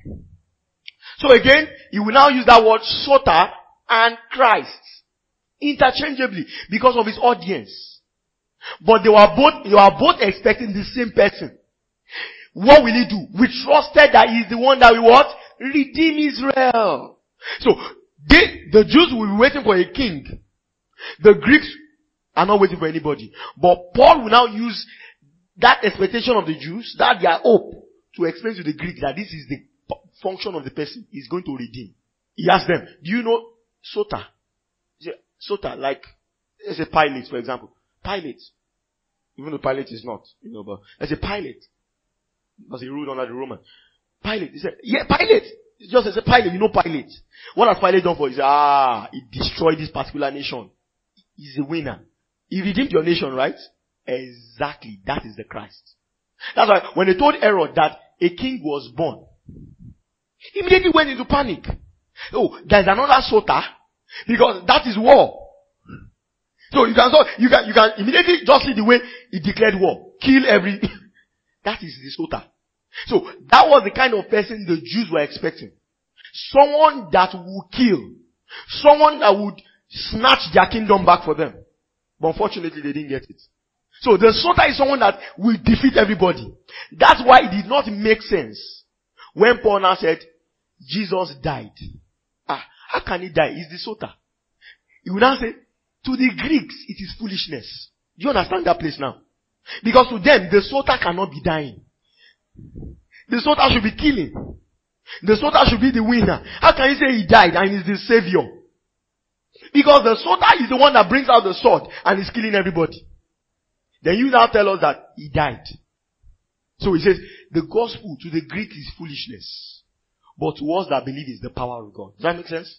So again, you will now use that word Sota and Christ interchangeably because of his audience. But they were both, you are both expecting the same person. What will he do? We trusted that he is the one that will what? Redeem Israel. So, they, the Jews will be waiting for a king. The Greeks are not waiting for anybody. But Paul will now use that expectation of the Jews, that their hope, to explain to the Greeks that this is the function of the person he's going to redeem. He asked them, do you know Sota? Sota, like, let's say Pilate, for example. Pilate. Even though Pilate is not, you know, but let's say Pilate. Because he ruled under the Roman. Pilate. He said, yeah, Pilate. It's just as a Pilate, you know Pilate. What has Pilate done for you? He said, ah, he destroyed this particular nation. He's a winner. He redeemed your nation, right? Exactly. That is the Christ. That's why when they told Herod that a king was born, he immediately went into panic. Oh, there's another Sota. Because that is war. So you can, so you can, you can immediately just see the way he declared war. Kill every, that is the Sota. So that was the kind of person the Jews were expecting. Someone that would kill. Someone that would snatch their kingdom back for them. But unfortunately they didn't get it. So the Sota is someone that will defeat everybody. That's why it did not make sense when Paul now said, Jesus died. Ah, how can he die? He's the Sota. He will now say, to the Greeks, it is foolishness. Do you understand that place now? Because to them, the Sota cannot be dying. The Sota should be killing. The Sota should be the winner. How can you say he died and is the savior? Because the Sota is the one that brings out the sword and is killing everybody. Then you now tell us that he died. So he says, the gospel to the Greek is foolishness. But to us that believe is the power of God. Does that make sense?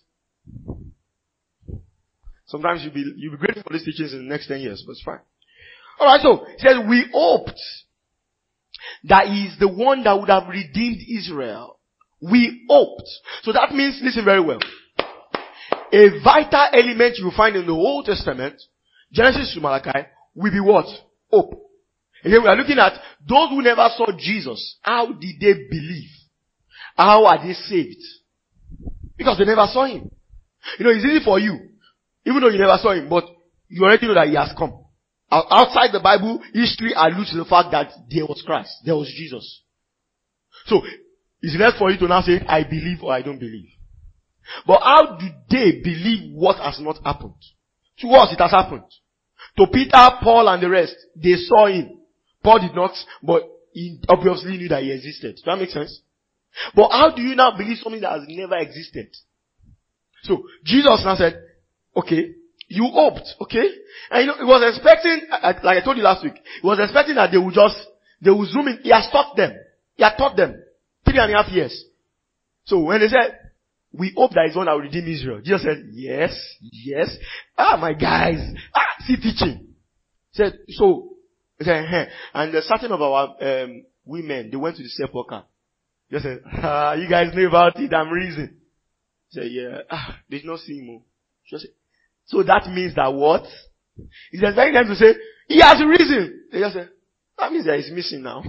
Sometimes you'll be, you'll be grateful for these teachings in the next ten years, but it's fine. Alright, so, he says, we hoped that he is the one that would have redeemed Israel. We hoped. So that means, listen very well. A vital element you will find in the Old Testament, Genesis to Malachi, will be what? Hope. Again, we are looking at those who never saw Jesus. How did they believe? How are they saved? Because they never saw him. You know, it's easy for you. Even though you never saw him, but you already know that he has come. Outside the Bible, history alludes to the fact that there was Christ. There was Jesus. So, it's left for you to now say, I believe or I don't believe. But how do they believe what has not happened? To us, it has happened. To Peter, Paul, and the rest, they saw him. Paul did not, but he obviously knew that he existed. Does that make sense? But how do you now believe something that has never existed? So, Jesus now said, okay, you hoped, okay? And you know, he was expecting, like I told you last week, he was expecting that they would just, they would zoom in. He has taught them. He had taught them. Three and a half years. So when they said, we hope that is one that will redeem Israel. Jesus said, yes, yes. Ah, my guys. Ah, see teaching. He said, so, he said, hey. And certain of our um, women, they went to the sepulchre. He said, ah, you guys know about it, I'm reason. He said, yeah, ah, they did not see him. She said, so that means that what? He's expecting them to say, he has risen. They just said, that means that he's missing now.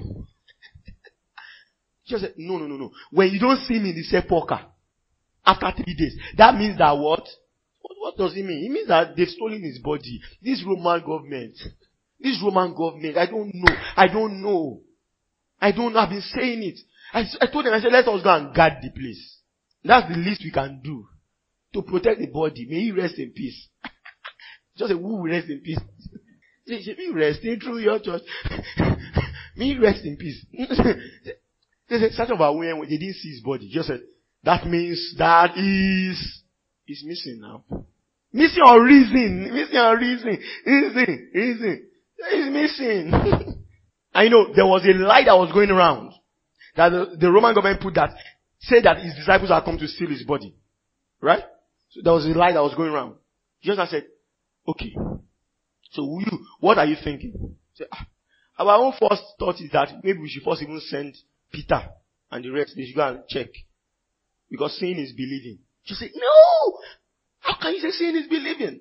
She said, no, no, no, no. When you don't see him in the sepulchre, after three days, that means that what? What, what does it mean? It means that they've stolen his body. This Roman government, this Roman government, I don't know. I don't know. I don't know. I've been saying it. I, I told them, I said, let us go and guard the place. That's the least we can do to protect the body. May he rest in peace. Just say, who will rest in peace? Say, should be resting through your church. May he rest in peace. They said, such of our women, they didn't see his body. Just said, that means that is, is missing now. Missing or reason. Missing or reason. Reason. Reason. He's missing. I know there was a lie that was going around. That the, the Roman government put that, said that his disciples had come to steal his body. Right? So there was a lie that was going around. Jesus said, okay. So you, what are you thinking? Say, ah, our own first thought is that maybe we should first even send Peter and the rest. They should go and check. Because seeing is believing. You say, no! How can you say seeing is believing?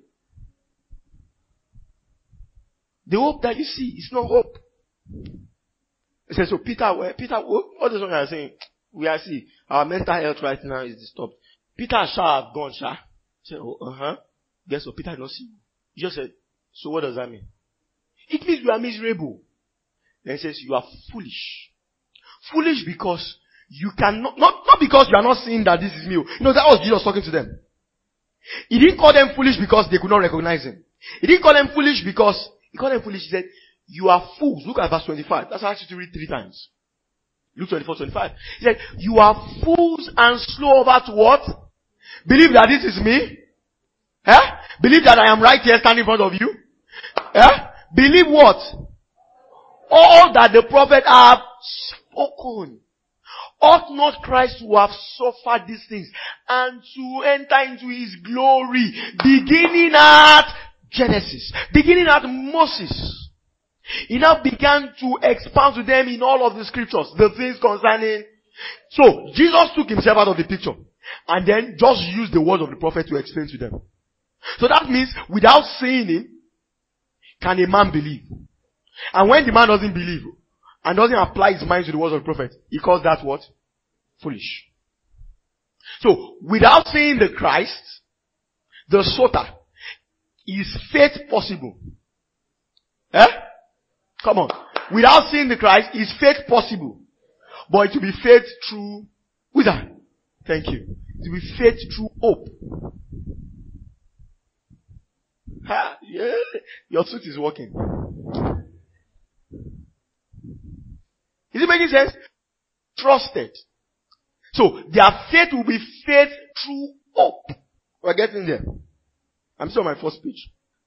The hope that you see is not hope. He says, so Peter, well, Peter, what is what you are saying? We are see, our mental health right now is disturbed. Peter shall have gone, shall? Say, oh, uh-huh. Guess what? Peter did not see. He just said, so what does that mean? It means we are miserable. Then he says, you are foolish. Foolish because you cannot, not, not because you are not seeing that this is me. You know, that was Jesus talking to them. He didn't call them foolish because they could not recognize him. He didn't call them foolish because, he called them foolish. He said, you are fools. Look at verse twenty-five. That's what I asked you to read three times. Luke twenty-four, twenty-five. He said, you are fools and slow over to what? Believe that this is me? Eh? Believe that I am right here standing in front of you? Eh? Believe what? All that the prophet have spoken. Ought not Christ to have suffered these things and to enter into his glory, beginning at Genesis, beginning at Moses? He now began to expound to them in all of the scriptures, the things concerning. So, Jesus took himself out of the picture and then just used the word of the prophet to explain to them. So that means without seeing him, can a man believe? And when the man doesn't believe and doesn't apply his mind to the words of the prophet, he calls that what? Foolish. So, without seeing the Christ, the Sota, is faith possible? Eh? Come on. Without seeing the Christ, is faith possible? But it will be faith through, who's that? Thank you. It will be faith through hope. Ha, yeah. Your suit is working. Is it making sense? Trusted. So, their faith will be faith through hope. We're getting there. I'm still on my first page.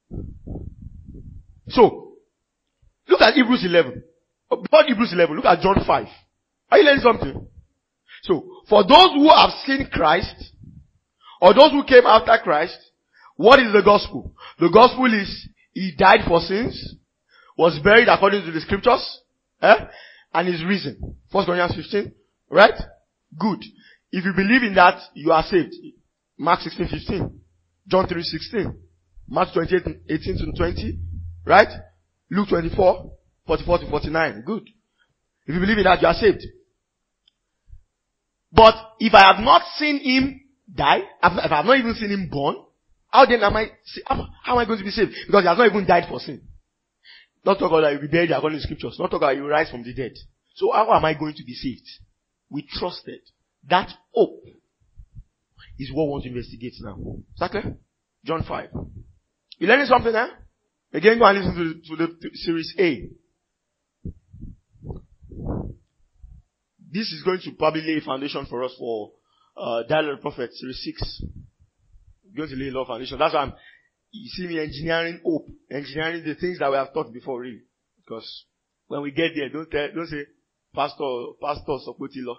So, look at Hebrews eleven. Before Hebrews eleven, look at John five. Are you learning something? So, for those who have seen Christ, or those who came after Christ, what is the gospel? The gospel is, he died for sins, was buried according to the scriptures, eh? And is risen. First Corinthians fifteen, right? Good. If you believe in that, you are saved. Mark sixteen fifteen, John three sixteen, Mark twenty-eight eighteen to twenty, right? Luke twenty-four forty-four to forty-nine. Good. If you believe in that, you are saved. But if I have not seen him die, if I have not even seen him born, how then am I, how am I going to be saved? Because he has not even died for sin. Not talk about that he will be buried according to scriptures. Not talk about he will rise from the dead. So how am I going to be saved? We trusted. That hope is what we want to investigate now. Is that clear? John five. You learning something now? Eh? Again, go and listen to the, to the to series A. This is going to probably lay a foundation for us for uh, Dialogue of the Prophet, series six. We're going to lay a lot of foundation. That's why I'm, you see me engineering hope, engineering the things that we have taught before, really. Because when we get there, don't tell, don't say, Pastor, Pastor Sokotilo.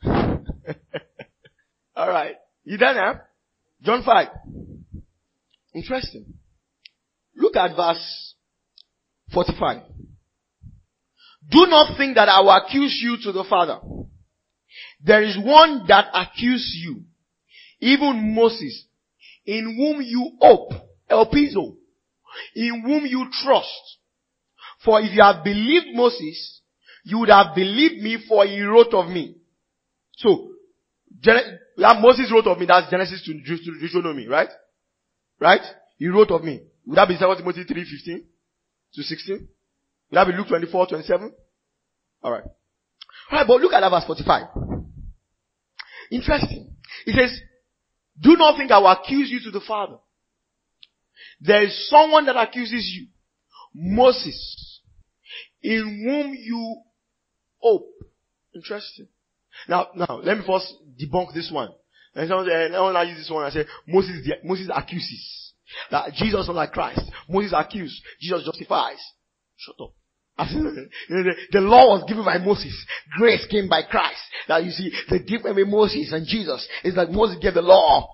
Alright. You done now? John five. Interesting. Look at verse forty-five. Do not think that I will accuse you to the Father. There is one that accuses you, even Moses, in whom you hope, elpizo, in whom you trust. For if you have believed Moses, you would have believed me, for he wrote of me. So, Gen- Moses wrote of me, that's Genesis to Deuteronomy, right? Right? He wrote of me. Would that be Second Timothy three fifteen to sixteen? Would that be Luke twenty-four twenty-seven? Alright. Alright, but look at that verse forty-five. Interesting. It says, do not think I will accuse you to the Father. There is someone that accuses you. Moses. In whom you hope. Interesting. Now, now, let me first debunk this one. And someone say, I want to use this one and say, Moses, Moses accuses. That Jesus not like Christ. Moses accused. Jesus justifies. Shut up. The, the law was given by Moses. Grace came by Christ. Now you see, the difference between Moses and Jesus is that Moses gave the law.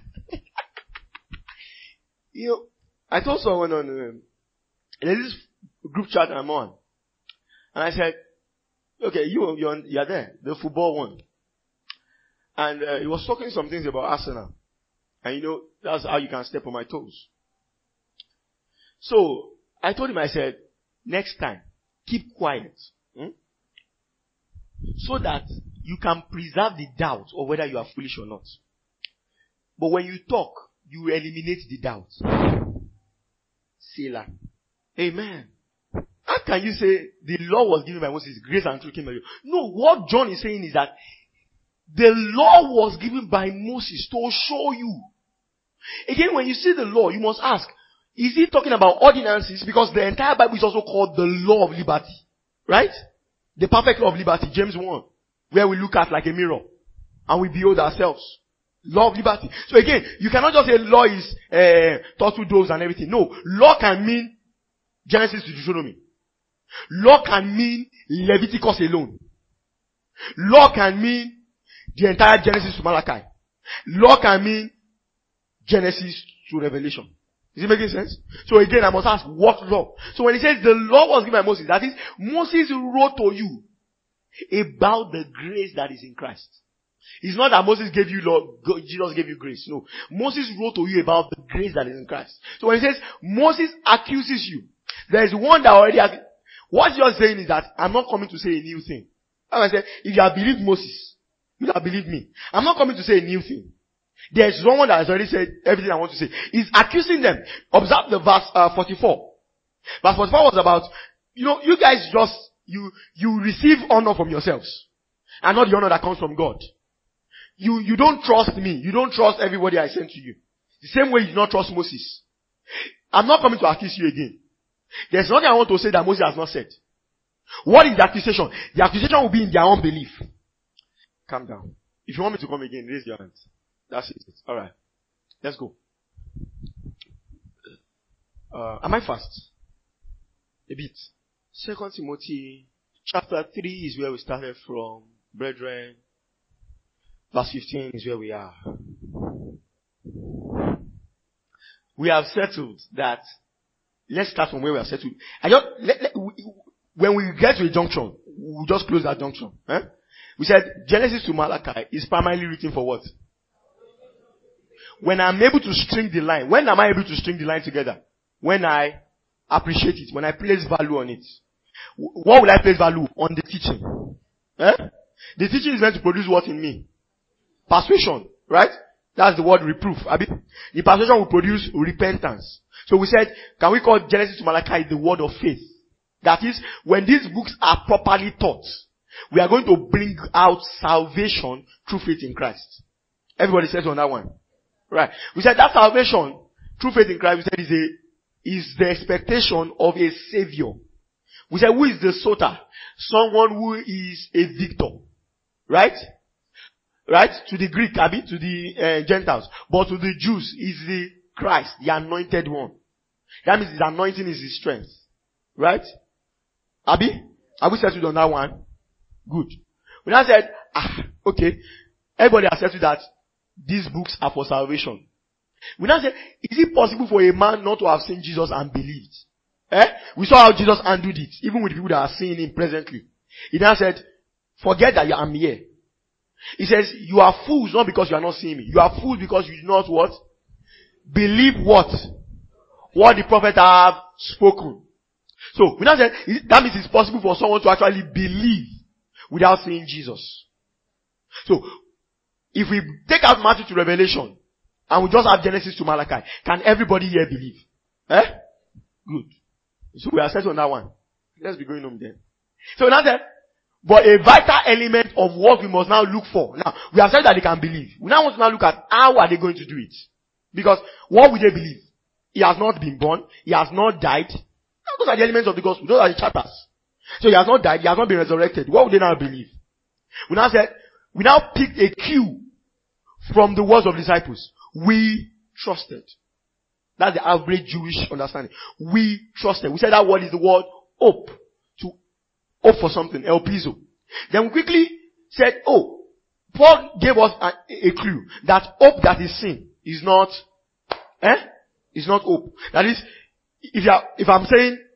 You know, I told someone on, um, there's this group chat I'm on. And I said, okay, you, you're, you're there, the football one. And uh, he was talking some things about Arsenal. And you know, that's how you can step on my toes. So, I told him, I said, next time, keep quiet. Hmm? So that you can preserve the doubt of whether you are foolish or not. But when you talk, you eliminate the doubt. Selah. Amen. How can you say the law was given by Moses, grace and truth came by you? No, what John is saying is that the law was given by Moses to show you. Again, when you see the law, you must ask, is he talking about ordinances? Because the entire Bible is also called the law of liberty. Right? The perfect law of liberty, James one. Where we look at like a mirror. And we behold ourselves. Law of liberty. So again, you cannot just say law is uh, turtle doves and everything. No. Law can mean Genesis to Deuteronomy. Law can mean Leviticus alone. Law can mean the entire Genesis to Malachi. Law can mean Genesis to Revelation. Is it making sense? So again, I must ask, what law? So when he says the law was given by Moses, that is, Moses wrote to you about the grace that is in Christ. It's not that Moses gave you law, Jesus gave you grace. No. Moses wrote to you about the grace that is in Christ. So when he says, Moses accuses you, there is one that already has, what you're saying is that I'm not coming to say a new thing. As I said, if you have believed Moses, you have believed me. I'm not coming to say a new thing. There's someone that has already said everything I want to say. He's accusing them. Observe the verse uh, forty-four. Verse forty-four was about, you know, you guys just, you, you receive honor from yourselves. And not the honor that comes from God. You, you don't trust me. You don't trust everybody I sent to you. The same way you do not trust Moses. I'm not coming to accuse you again. There's nothing I want to say that Moses has not said. What is the accusation? The accusation will be in their own belief. Calm down. If you want me to come again, raise your hands. That's it. Alright. Let's go. Uh, am I fast? A bit. Second Timothy chapter three is where we started from. Brethren. Verse fifteen is where we are. We have settled that. Let's start from where we have settled. I just, let, let, we, when we get to a junction, we'll just close that junction. Eh? We said Genesis to Malachi is primarily written for what? When I'm able to string the line, when am I able to string the line together? When I appreciate it, when I place value on it. What will I place value? On the teaching. Eh? The teaching is meant to produce what in me? Persuasion, right? That's the word reproof. I mean, the persuasion will produce repentance. So we said, can we call Genesis to Malachi the word of faith? That is, when these books are properly taught, we are going to bring out salvation through faith in Christ. Everybody says on that one. Right. We said that salvation through faith in Christ, we said is a, is the expectation of a savior. We said, who is the sota? Someone who is a victor. Right? Right? To the Greek, I mean, to the uh, Gentiles. But to the Jews, is the Christ, the anointed one. That means his anointing is his strength. Right? Abi? Have we settled on that one? Good. We now said, ah, okay. Everybody has settled that these books are for salvation. We now said, is it possible for a man not to have seen Jesus and believed? Eh? We saw how Jesus handled it, even with people that are seeing him presently. He now said, forget that I am here. He says, you are fools not because you are not seeing me. You are fools because you do not what? Believe what? What the prophet have spoken. So, we now said, that means it's possible for someone to actually believe without seeing Jesus. So, if we take out Matthew to Revelation, and we just have Genesis to Malachi, can everybody here believe? Eh? Good. So we are set on that one. Let's be going home then. So now that, but a vital element of what we must now look for. Now, we have said that they can believe. We now want to now look at how are they going to do it. Because what would they believe? He has not been born. He has not died. Those are the elements of the gospel. Those are the chapters. So he has not died. He has not been resurrected. What would they now believe? We now said, we now picked a cue from the words of disciples. We trusted. That's the average Jewish understanding. We trusted. We said that word is the word hope. To hope for something. Elpizo. Then we quickly said, oh, Paul gave us a, a clue that hope that is seen is not, eh? Is not hope. That is, if you are, if I'm saying,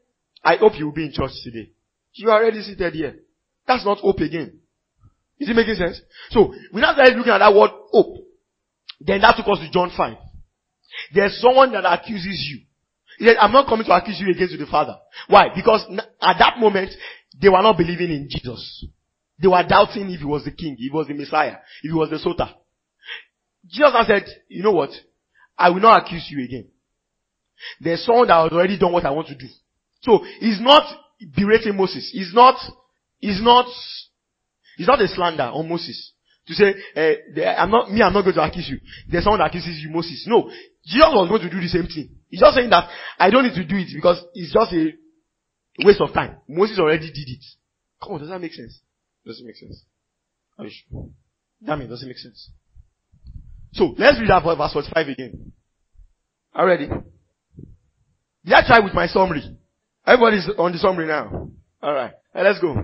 I hope you will be in church today. You are already seated here. That's not hope again. Is it making sense? So, we now started looking at that word hope. Then that took us to John five. There's someone that accuses you. He said, I'm not coming to accuse you against the Father. Why? Because at that moment, they were not believing in Jesus. They were doubting if he was the king, if he was the Messiah, if he was the Sota. Jesus has said, you know what? I will not accuse you again. There's someone that has already done what I want to do. So, he's not berating Moses. He's not, he's not, he's not a slander on Moses. To say, uh, I'm not, me, I'm not going to accuse you. There's someone that accuses you, Moses. No. Jesus was going to do the same thing. He's just saying that I don't need to do it because it's just a waste of time. Moses already did it. Come on, does that make sense? Does it make sense? Are you sure? Damn it, does it make sense? So, let's read that verse forty-five again. Are you ready? Did I try with my summary? Everybody's on the summary now. Alright, let's go.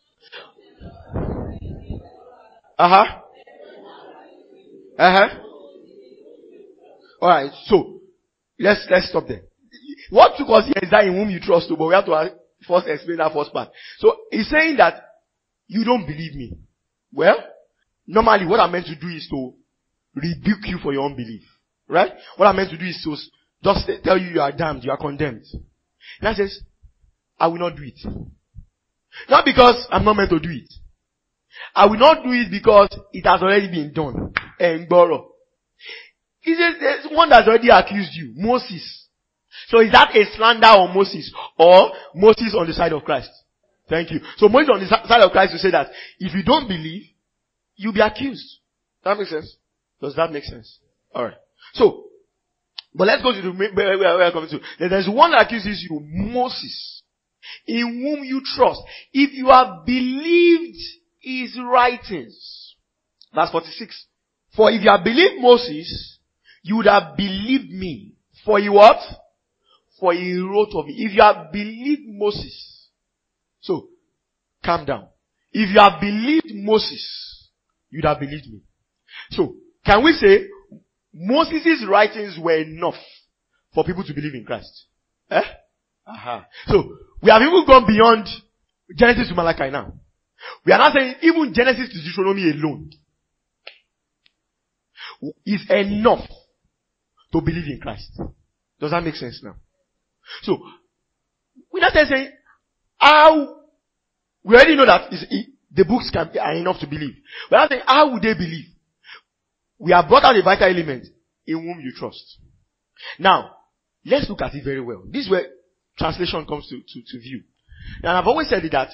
Uh-huh. Uh-huh. Alright, so, let's, let's stop there. What took us here is that in whom you trust, but we have to first explain that first part. So, he's saying that you don't believe me. Well, normally what I'm meant to do is to rebuke you for your unbelief. Right? What I'm meant to do is to just tell you you are damned, you are condemned. And I says, I will not do it. Not because I'm not meant to do it. I will not do it because it has already been done. And borrow. He says there's one that's already accused you, Moses. So is that a slander on Moses or Moses on the side of Christ? Thank you. So Moses on the side of Christ will say that if you don't believe, you'll be accused. That makes sense? Does that make sense? Alright. So, but let's go to the where we are coming to. There's one that accuses you, Moses, in whom you trust. If you have believed his writings. Verse forty-six. For if you have believed Moses, you would have believed me. For he what? For he wrote of me. If you have believed Moses. So, calm down. If you have believed Moses, you'd have believed me. So, can we say Moses' writings were enough for people to believe in Christ? Eh? Aha. So, we have even gone beyond Genesis to Malachi now. We are not saying even Genesis to Deuteronomy alone is enough to believe in Christ. Does that make sense now? So, we're not saying how, we already know that the books can, are enough to believe. We're not saying how would they believe? We have brought out a vital element in whom you trust. Now, let's look at it very well. This is where translation comes to, to, to view. And I've always said it that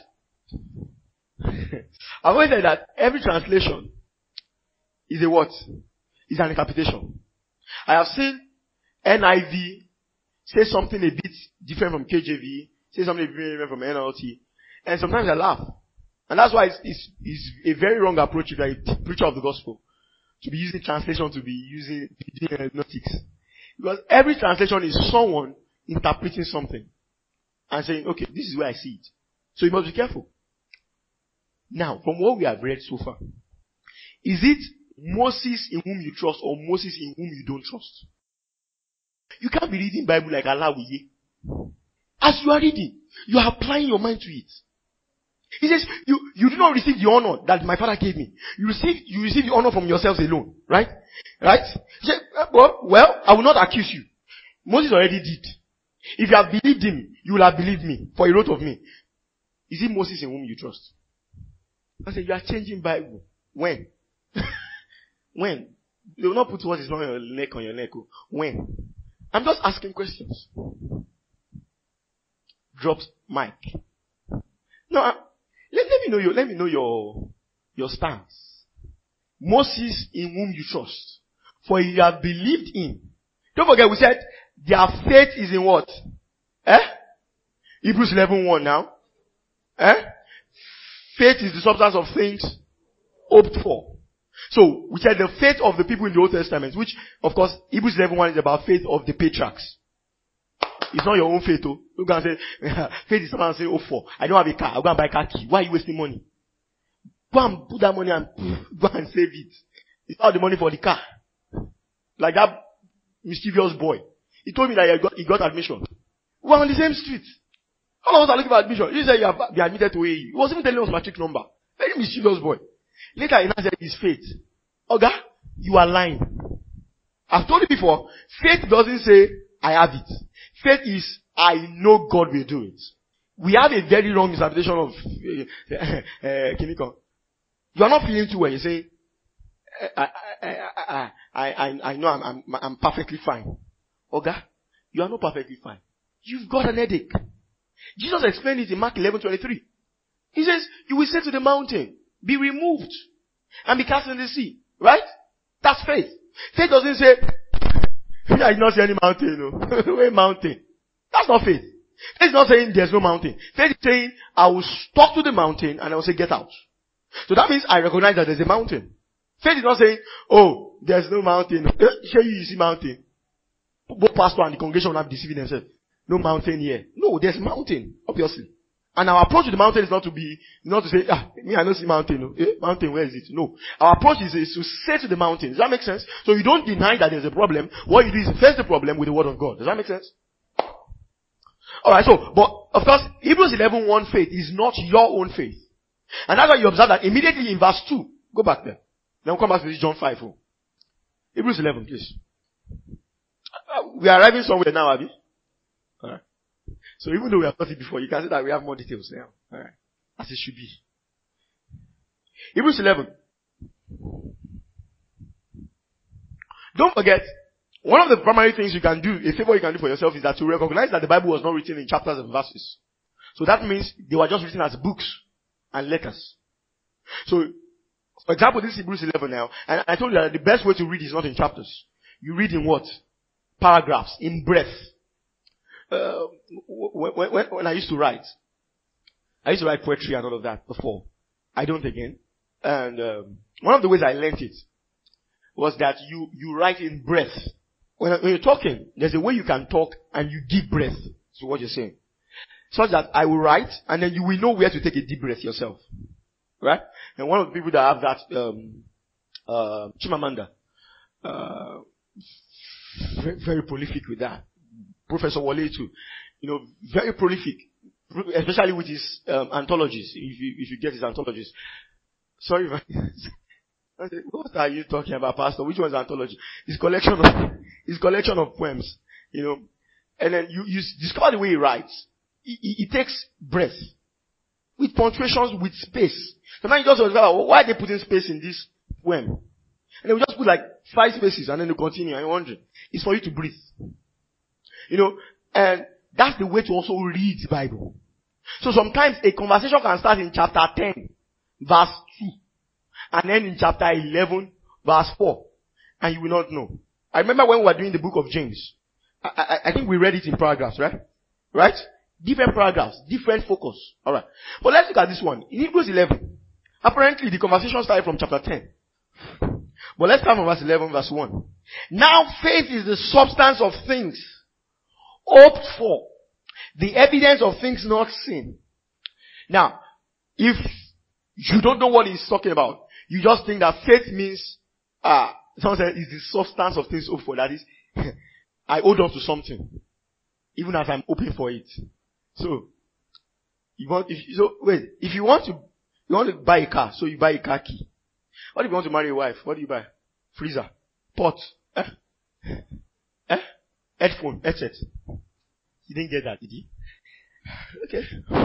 I've always said that every translation is a what? Is an interpretation. I have seen N I V say something a bit different from K J V, say something a bit different from N L T, and sometimes I laugh. And that's why it's, it's, it's a very wrong approach if you're a preacher of the gospel, to be using translation to be using hermeneutics. Because every translation is someone interpreting something and saying, okay, this is where I see it. So you must be careful. Now, from what we have read so far, is it Moses in whom you trust or Moses in whom you don't trust? You can't be reading Bible like Allah will ye. As you are reading, you are applying your mind to it. He says, you, you do not receive the honor that my father gave me. You receive, you receive the honor from yourselves alone. Right? Right? He said, well, well, I will not accuse you. Moses already did. If you have believed him, you will have believed me, for he wrote of me. Is it Moses in whom you trust? I said, you are changing Bible. When? When? They will not put what is not on your neck on your neck. When? I'm just asking questions. Drops mic. No, I, let, let me know your, let me know your, your stance. Moses in whom you trust. For you have believed in. Don't forget we said their faith is in what? Eh? Hebrews eleven one now. Eh? Faith is the substance of things hoped for. So, we said the faith of the people in the Old Testament, which, of course, Hebrews eleven one is about faith of the patriarchs. It's not your own faith, oh. You can say, faith is someone say, oh, for. I don't have a car. I'll go and buy a car key. Why are you wasting money? Go and put that money and go and save it. It's not the money for the car. Like that mischievous boy. He told me that he got, he got admission. We were on the same street. All of us are looking for admission. He said you have been admitted to A E. He was even telling us matric number. Very mischievous boy. Later he now said it's faith. Oga, you are lying. I've told you before, faith doesn't say I have it. Faith is I know God will do it. We have a very wrong interpretation of uh, uh, Kiniko. You are not feeling too well. You say, I, I, I, I, I, I know I'm, I'm, I'm perfectly fine. Oga, you are not perfectly fine. You've got an headache. Jesus explained it in Mark eleven twenty-three. He says, you will say to the mountain, be removed and be cast in the sea. Right? That's faith. Faith doesn't say, I did not see any mountain. No. Where mountain? That's not faith. Faith is not saying there's no mountain. Faith is saying, I will talk to the mountain and I will say, get out. So that means I recognize that there's a mountain. Faith is not saying, oh, there's no mountain. Show you, you see mountain. Both pastor and the congregation will not be deceiving themselves. No mountain here. No, there's mountain, obviously. And our approach to the mountain is not to be, not to say, ah, me, I don't see mountain. No. Eh, mountain, where is it? No. Our approach is, is to say to the mountain. Does that make sense? So you don't deny that there's a problem. What you do is face the problem with the word of God. Does that make sense? Alright, so, but, of course, Hebrews eleven one faith is not your own faith. And that's why you observe that immediately in verse two. Go back there. Then we'll come back to this John five. Oh. Hebrews eleven, please. We are arriving somewhere now, Abby. Alright. So even though we have got it before, you can see that we have more details now. Alright. As it should be. Hebrews eleven. Don't forget, one of the primary things you can do, a favor you can do for yourself is that to recognize that the Bible was not written in chapters and verses. So that means they were just written as books and letters. So, for example, this is Hebrews eleven now, and I told you that the best way to read is not in chapters. You read in what? Paragraphs, in breadth. Uh, when, when, when I used to write, I used to write poetry and all of that before. I don't again. And um, one of the ways I learned it was that you, you write in breath. When, when you're talking, there's a way you can talk and you give breath to what you're saying. Such that I will write and then you will know where to take a deep breath yourself. Right? And one of the people that have that, um, uh, Chimamanda, uh, very, very prolific with that. Professor Wale too. You know, very prolific. Especially with his, um, anthologies. If you, if you get his anthologies. Sorry, I said, what are you talking about, Pastor? Which one's anthology? His collection of, his collection of poems. You know. And then you, you discover the way he writes. He, he, he takes breath. With punctuations, with space. Sometimes you just wonder, well, why are they putting space in this poem? And they will just put like five spaces and then they continue and you're wondering. It's for you to breathe. You know, and that's the way to also read the Bible. So sometimes a conversation can start in chapter ten, verse two. And then in chapter eleven, verse four. And you will not know. I remember when we were doing the book of James. I, I, I think we read it in paragraphs, right? Right? Different paragraphs, different focus. Alright. But let's look at this one. In Hebrews eleven, apparently the conversation started from chapter ten. But let's start from verse eleven, verse one. Now faith is the substance of things hoped for, the evidence of things not seen. Now, if you don't know what he's talking about, you just think that faith means, ah, uh, someone said, is the substance of things hoped for. That is, I hold on to something, even as I'm hoping for it. So, you want, if, so, wait, if you want to, you want to buy a car, so you buy a car key. What if you want to marry a wife? What do you buy? Freezer, pot, eh? Eh? Headphone, headset. He didn't get that, did he? Okay.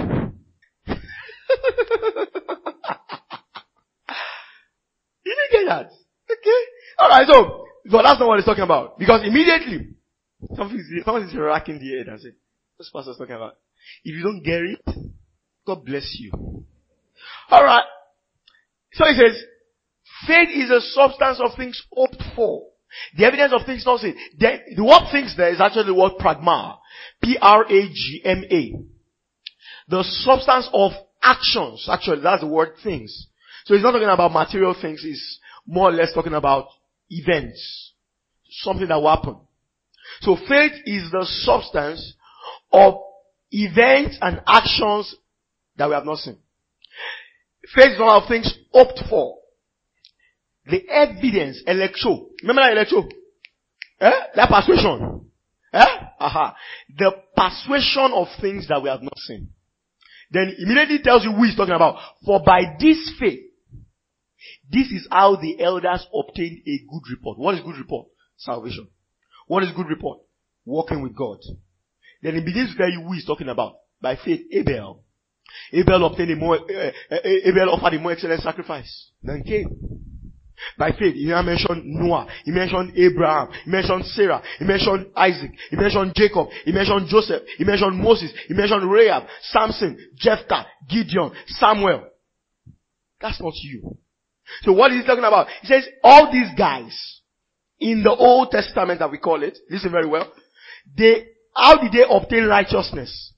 He didn't get that. Okay. Alright, so, so that's not what he's talking about. Because immediately, something is, someone is racking the head and say, what's pastor's talking about? If you don't get it, God bless you. Alright. So he says, faith is a substance of things hoped for. The evidence of things not seen. The, the word things there is actually the word pragma. P R A G M A. The substance of actions. Actually, that's the word things. So he's not talking about material things. He's more or less talking about events. Something that will happen. So faith is the substance of events and actions that we have not seen. Faith is one of things hoped for. The evidence, electro. Remember that electro? Eh? That persuasion. Eh? Aha. The persuasion of things that we have not seen. Then immediately tells you who he's talking about. For by this faith, this is how the elders obtained a good report. What is good report? Salvation. What is good report? Walking with God. Then he begins to tell you who he's talking about. By faith, Abel. Abel obtained a more, uh, uh, Abel offered a more excellent sacrifice than Cain. By faith, he mentioned Noah, he mentioned Abraham, he mentioned Sarah, he mentioned Isaac, he mentioned Jacob, he mentioned Joseph, he mentioned Moses, he mentioned Rahab, Samson, Jephthah, Gideon, Samuel. That's not you. So what is he talking about? He says all these guys in the Old Testament that we call it, listen very well, they, how did they obtain righteousness?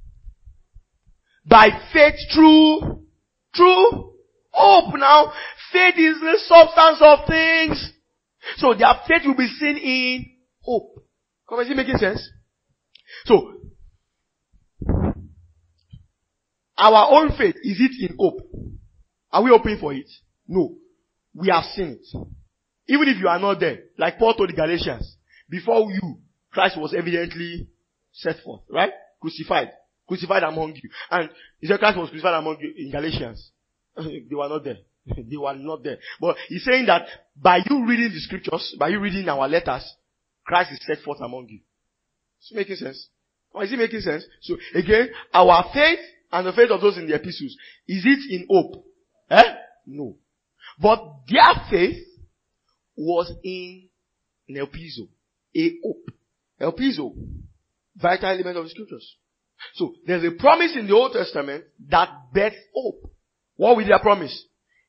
By faith through, through hope. Now, faith is the substance of things. So their faith will be seen in hope. Come, is it making sense? So, our own faith, is it in hope? Are we hoping for it? No. We have seen it. Even if you are not there, like Paul told the Galatians, before you, Christ was evidently set forth, right? Crucified. Crucified among you. And he said Christ was crucified among you in Galatians. They were not there. They were not there. But he's saying that by you reading the scriptures, by you reading our letters, Christ is set forth among you. Is it making sense? Or is it making sense? So again, our faith and the faith of those in the epistles, is it in hope? Eh? No. But their faith was in an elpizo. A hope. Elpizo. Vital element of the scriptures. So, there's a promise in the Old Testament that bears hope. What will their promise?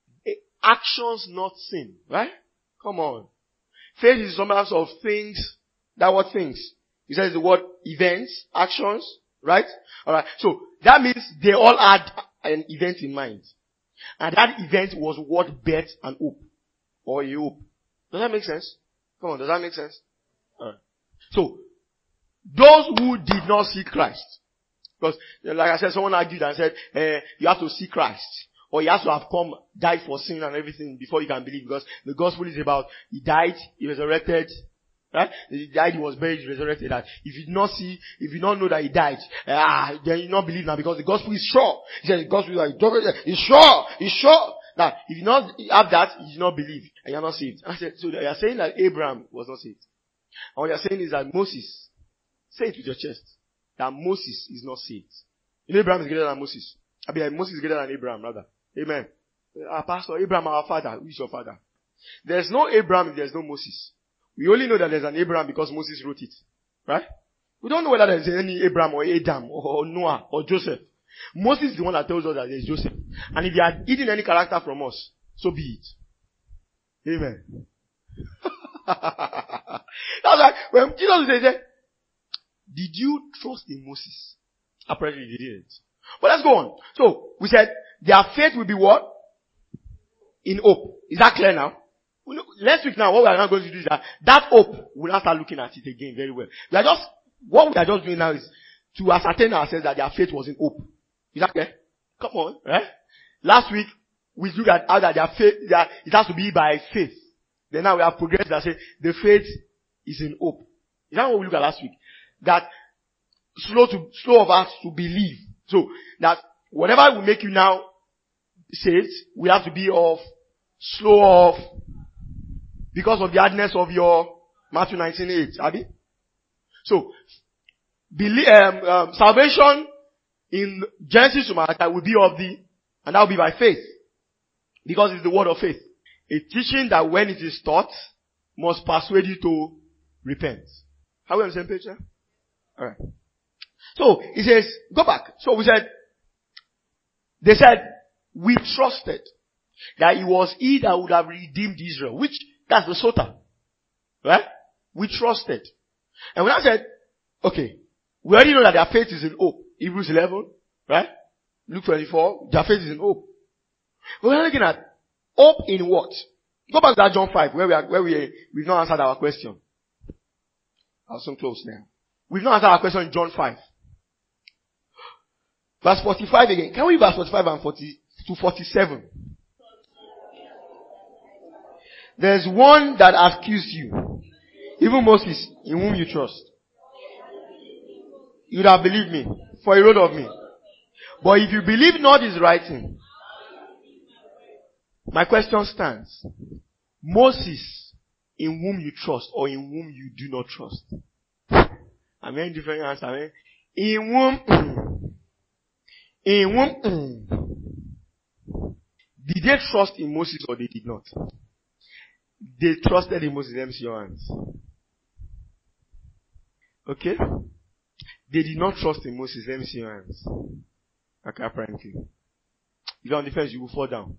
Actions not seen. Right? Come on. Faith is some sort of things. That what things? He says the word events, actions. Right? Alright. So, that means they all had an event in mind. And that event was what bet an hope. Or a hope. Does that make sense? Come on, does that make sense? Alright. So, those who did not see Christ. Because, like I said, someone argued and said, eh, you have to see Christ. Or he has to have come, died for sin and everything before you can believe. Because the gospel is about, he died, he resurrected, right? He died, he was buried, he resurrected. That if you did not see, if you don't know that he died, ah, then you don't believe now because the gospel is sure. He said the gospel is like, it's sure, it's sure. That if you not have that, you do not believe and you're not saved. I said, so they are saying that Abraham was not saved. And what you're saying is that Moses, say it with your chest, that Moses is not saved. You know Abraham is greater than Moses. I mean, like Moses is greater than Abraham, rather. Amen. Our pastor, Abraham, our father. Who is your father? There's no Abraham if there's no Moses. We only know that there's an Abraham because Moses wrote it. Right? We don't know whether there's any Abraham or Adam or Noah or Joseph. Moses is the one that tells us that there's Joseph. And if he had eaten any character from us, so be it. Amen. That's why when Jesus said, did you trust in Moses? Apparently they didn't. But let's go on. So, we said, their faith will be what? In hope. Is that clear now? Next week now, what we are now going to do is that, that hope, we'll now start looking at it again very well. We are just, what we are just doing now is to ascertain ourselves that their faith was in hope. Is that clear? Come on, right? Last week, we looked at how that their faith, that it has to be by faith. Then now we have progressed that say, the faith is in hope. Is that what we looked at last week? That slow to, slow of us to believe. So, that whatever will make you now saved, we have to be of, slow of, because of the hardness of your Matthew nineteen eight, Abi? So, believe, um, um, salvation in Genesis to Malachi will be of the, and that will be by faith. Because it's the word of faith. A teaching that when it is taught, must persuade you to repent. How are we on the same page, sir? Alright. So, it says, go back. So we said, they said, we trusted that it was he that would have redeemed Israel. Which, that's the Sota. Right? We trusted. And when I said, okay, we already know that their faith is in hope. Hebrews eleven, right? Luke twenty-four, their faith is in hope. But we're looking at hope in what? Go back to that John five, where we are, where we, we've not answered our question. I'll soon close now. We've not answered our question in John five. Verse forty-five again. Can we read verse forty-five and forty to forty-seven? There's one that accused you. Even Moses, in whom you trust. you would have believed me for a road of me. But if you believe not his writing, my question stands. Moses, in whom you trust or in whom you do not trust? I mean different answers. I mean, in whom, in whom, did they trust in Moses or they did not? They trusted in Moses. Let me see your hands. Okay? They did not trust in Moses. Let me see your hands. Okay, apparently. If you're on defense, you will fall down.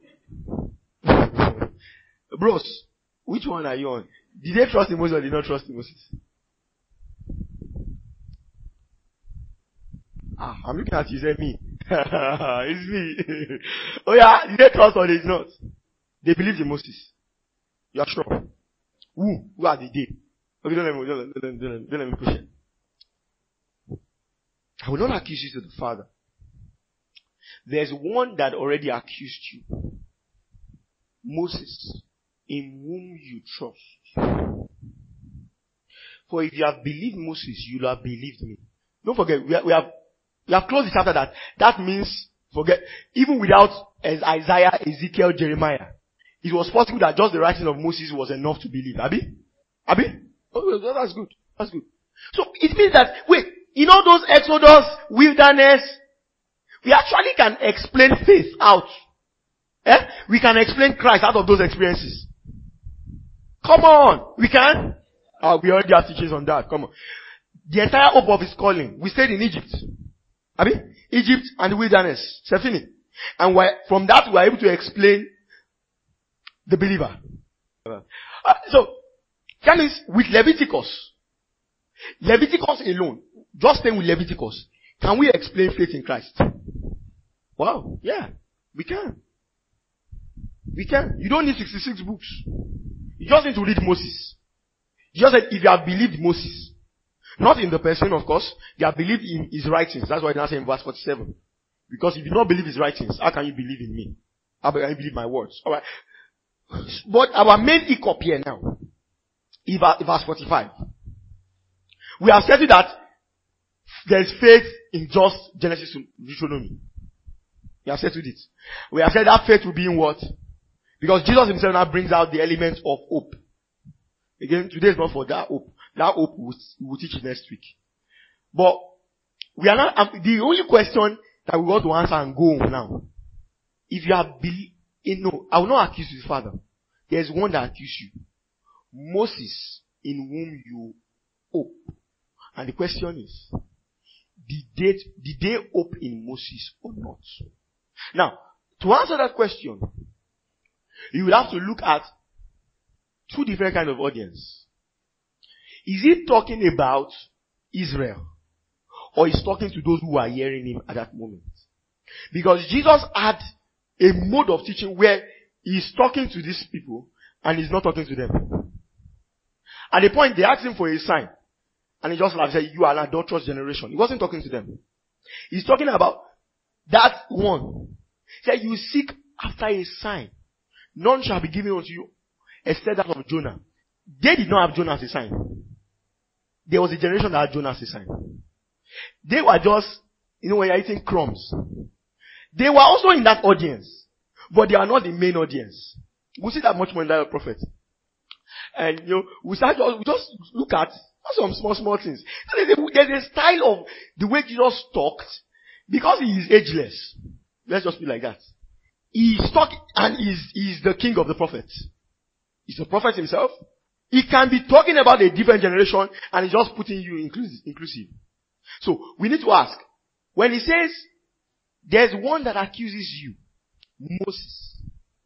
Bros, which one are you on? Did they trust in Moses or did not trust in Moses? Ah, I'm looking at you, say me. It's me. Oh yeah, did they trust or did not? They believed in Moses. You are sure? Who? Who are they? Okay, don't let me, don't, don't, don't, don't, don't let me push it. I will not accuse you to the Father. There's one that already accused you. Moses, in whom you trust. For if you have believed Moses, you will have believed me. Don't forget, we have, we have, we have closed the chapter that, that means, forget, even without as Isaiah, Ezekiel, Jeremiah, it was possible that just the writing of Moses was enough to believe. Abi? Abi? Oh, that's good. That's good. So it means that, wait, in all those Exodus, wilderness, we actually can explain faith out. Eh? We can explain Christ out of those experiences. Come on. We can? Uh, we already have teachings on that. Come on. The entire hope of his calling. We stayed in Egypt. Abi? Egypt and the wilderness. Sefini. And we're, from that we are able to explain the believer. Uh, so, that means with Leviticus, Leviticus alone, just staying with Leviticus, can we explain faith in Christ? Wow, yeah, we can. We can. You don't need sixty-six books. You just need to read Moses. You just said, if you have believed Moses, not in the person, of course, you have believed in his writings. That's why it now says in verse forty-seven. Because if you don't believe his writings, how can you believe in me? How can you believe my words? Alright. But our main hiccup here now, in verse forty-five, we have said that there is faith in just Genesis to Deuteronomy. We have said it. We have said that faith will be in what? Because Jesus himself now brings out the element of hope. Again, today is not for that hope. That hope we will teach next week. But we are not, um, the only question that we want to answer and go on now. If you have believed, no, I will not accuse you, Father. There is one that accused you. Moses, in whom you hope. And the question is, did they, did they hope in Moses or not? Now, to answer that question, you will have to look at two different kind of audience. Is he talking about Israel? Or is talking to those who are hearing him at that moment? Because Jesus had a mode of teaching where he's talking to these people and he's not talking to them. At the point they asked him for a sign. And he just laughed and said, you are an adulterous generation. He wasn't talking to them. He's talking about that one. He said, you seek after a sign. None shall be given unto you except that of Jonah. They did not have Jonah as a sign. There was a generation that had Jonah as a sign. They were just, you know, when you're eating crumbs. They were also in that audience. But they are not the main audience. We'll see that much more in that prophet. And, you know, we start just, we just look at some small, small things. There's a, there's a style of the way Jesus talked, because he is ageless. Let's just be like that. He's talking, and he's, he's the king of the prophets. He's the prophet himself. He can be talking about a different generation, and he's just putting you inclusive. So, we need to ask, when he says, there's one that accuses you, Moses,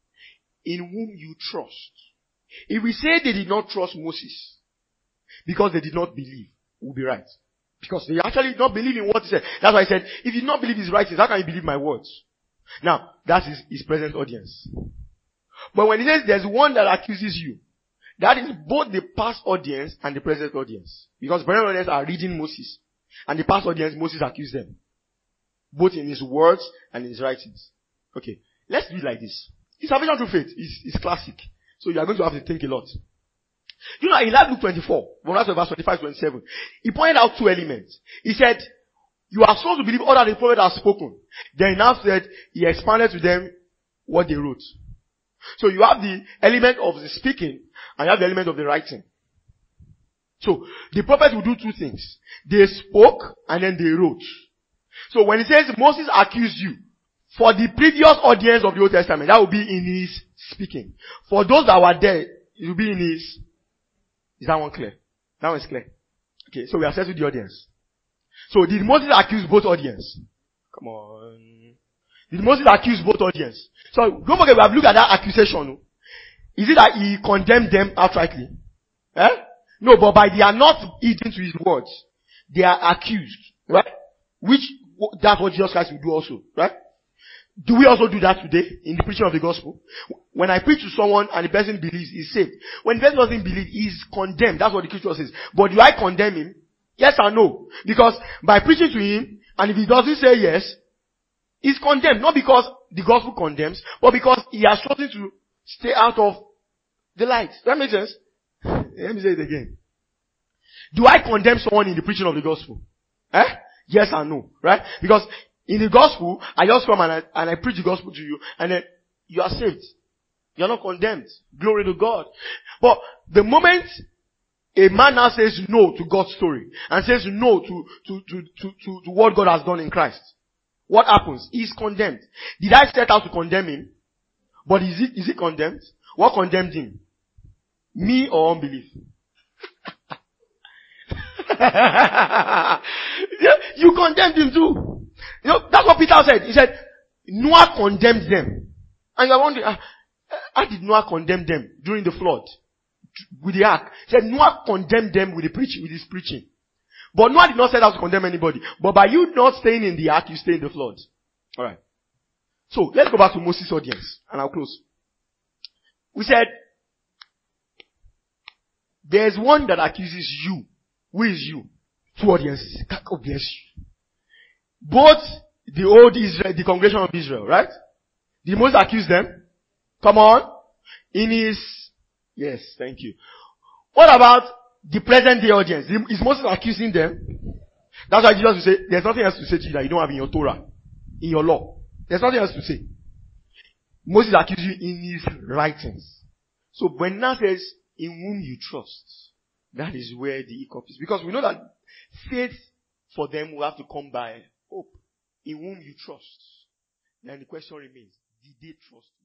in whom you trust. If we say they did not trust Moses, because they did not believe, we'll be right. Because they actually did not believe in what he said. That's why he said, if you do not believe his writings, how can you believe my words? Now, that's his, his present audience. But when he says there's one that accuses you, that is both the past audience and the present audience. Because the present audience are reading Moses. And the past audience, Moses accused them. Both in his words and in his writings. Okay, let's do it like this. The salvation through faith is, is classic. So you are going to have to think a lot. You know, in Luke twenty-four, verse twenty-five to twenty-seven, he pointed out two elements. He said, you are supposed to believe all that the prophet has spoken. Then he now said, he expanded to them what they wrote. So you have the element of the speaking, and you have the element of the writing. So, the prophet will do two things. They spoke, and then they wrote. So when he says Moses accused you, for the previous audience of the Old Testament, that will be in his speaking. For those that were there, it will be in his... Is that one clear? That one is clear. Okay, so we are set with the audience. So did Moses accuse both audience? Come on. Did Moses accuse both audience? So don't forget, we have looked at that accusation. Is it that he condemned them outrightly? Eh? No, but by they are not eating to his words, they are accused. Right? Which, that's what Jesus Christ will do also. Right? Do we also do that today in the preaching of the gospel? When I preach to someone and the person believes, he's saved. When the person doesn't believe, he's condemned. That's what the scripture says. But do I condemn him? Yes or no? Because by preaching to him, and if he doesn't say yes, he's condemned. Not because the gospel condemns, but because he has chosen to stay out of the light. Does that make sense? Let me say it again. Do I condemn someone in the preaching of the gospel? Eh? Yes or no? Right? Because in the gospel, I just come and I, and I preach the gospel to you, and then you are saved. You are not condemned. Glory to God. But the moment a man now says no to God's story, and says no to, to, to, to, to, to what God has done in Christ, what happens? He is condemned. Did I set out to condemn him? But is he, is he condemned? What condemned him? Me or unbelief? You condemned him too. You know, that's what Peter said. He said, Noah condemned them. And you are wondering, uh, how did Noah condemn them during the flood? With the ark. He said, Noah condemned them with the preaching, with his preaching. But Noah did not set out to condemn anybody. But by you not staying in the ark, you stay in the flood. Alright. So, let's go back to Moses' audience. And I'll close. We said, there's one that accuses you. Who is you? Two audiences. God bless you. Both the old Israel, the congregation of Israel, right? Did Moses accuse them? Come on. In his, yes, thank you. What about the present day audience? Is Moses accusing them? That's why Jesus will say, there's nothing else to say to you that you don't have in your Torah, in your law. There's nothing else to say. Moses accuses you in his writings. So when now says, in whom you trust, that is where the hiccup is. Because we know that faith for them will have to come by hope. In whom you trust. Then the question remains, did they trust?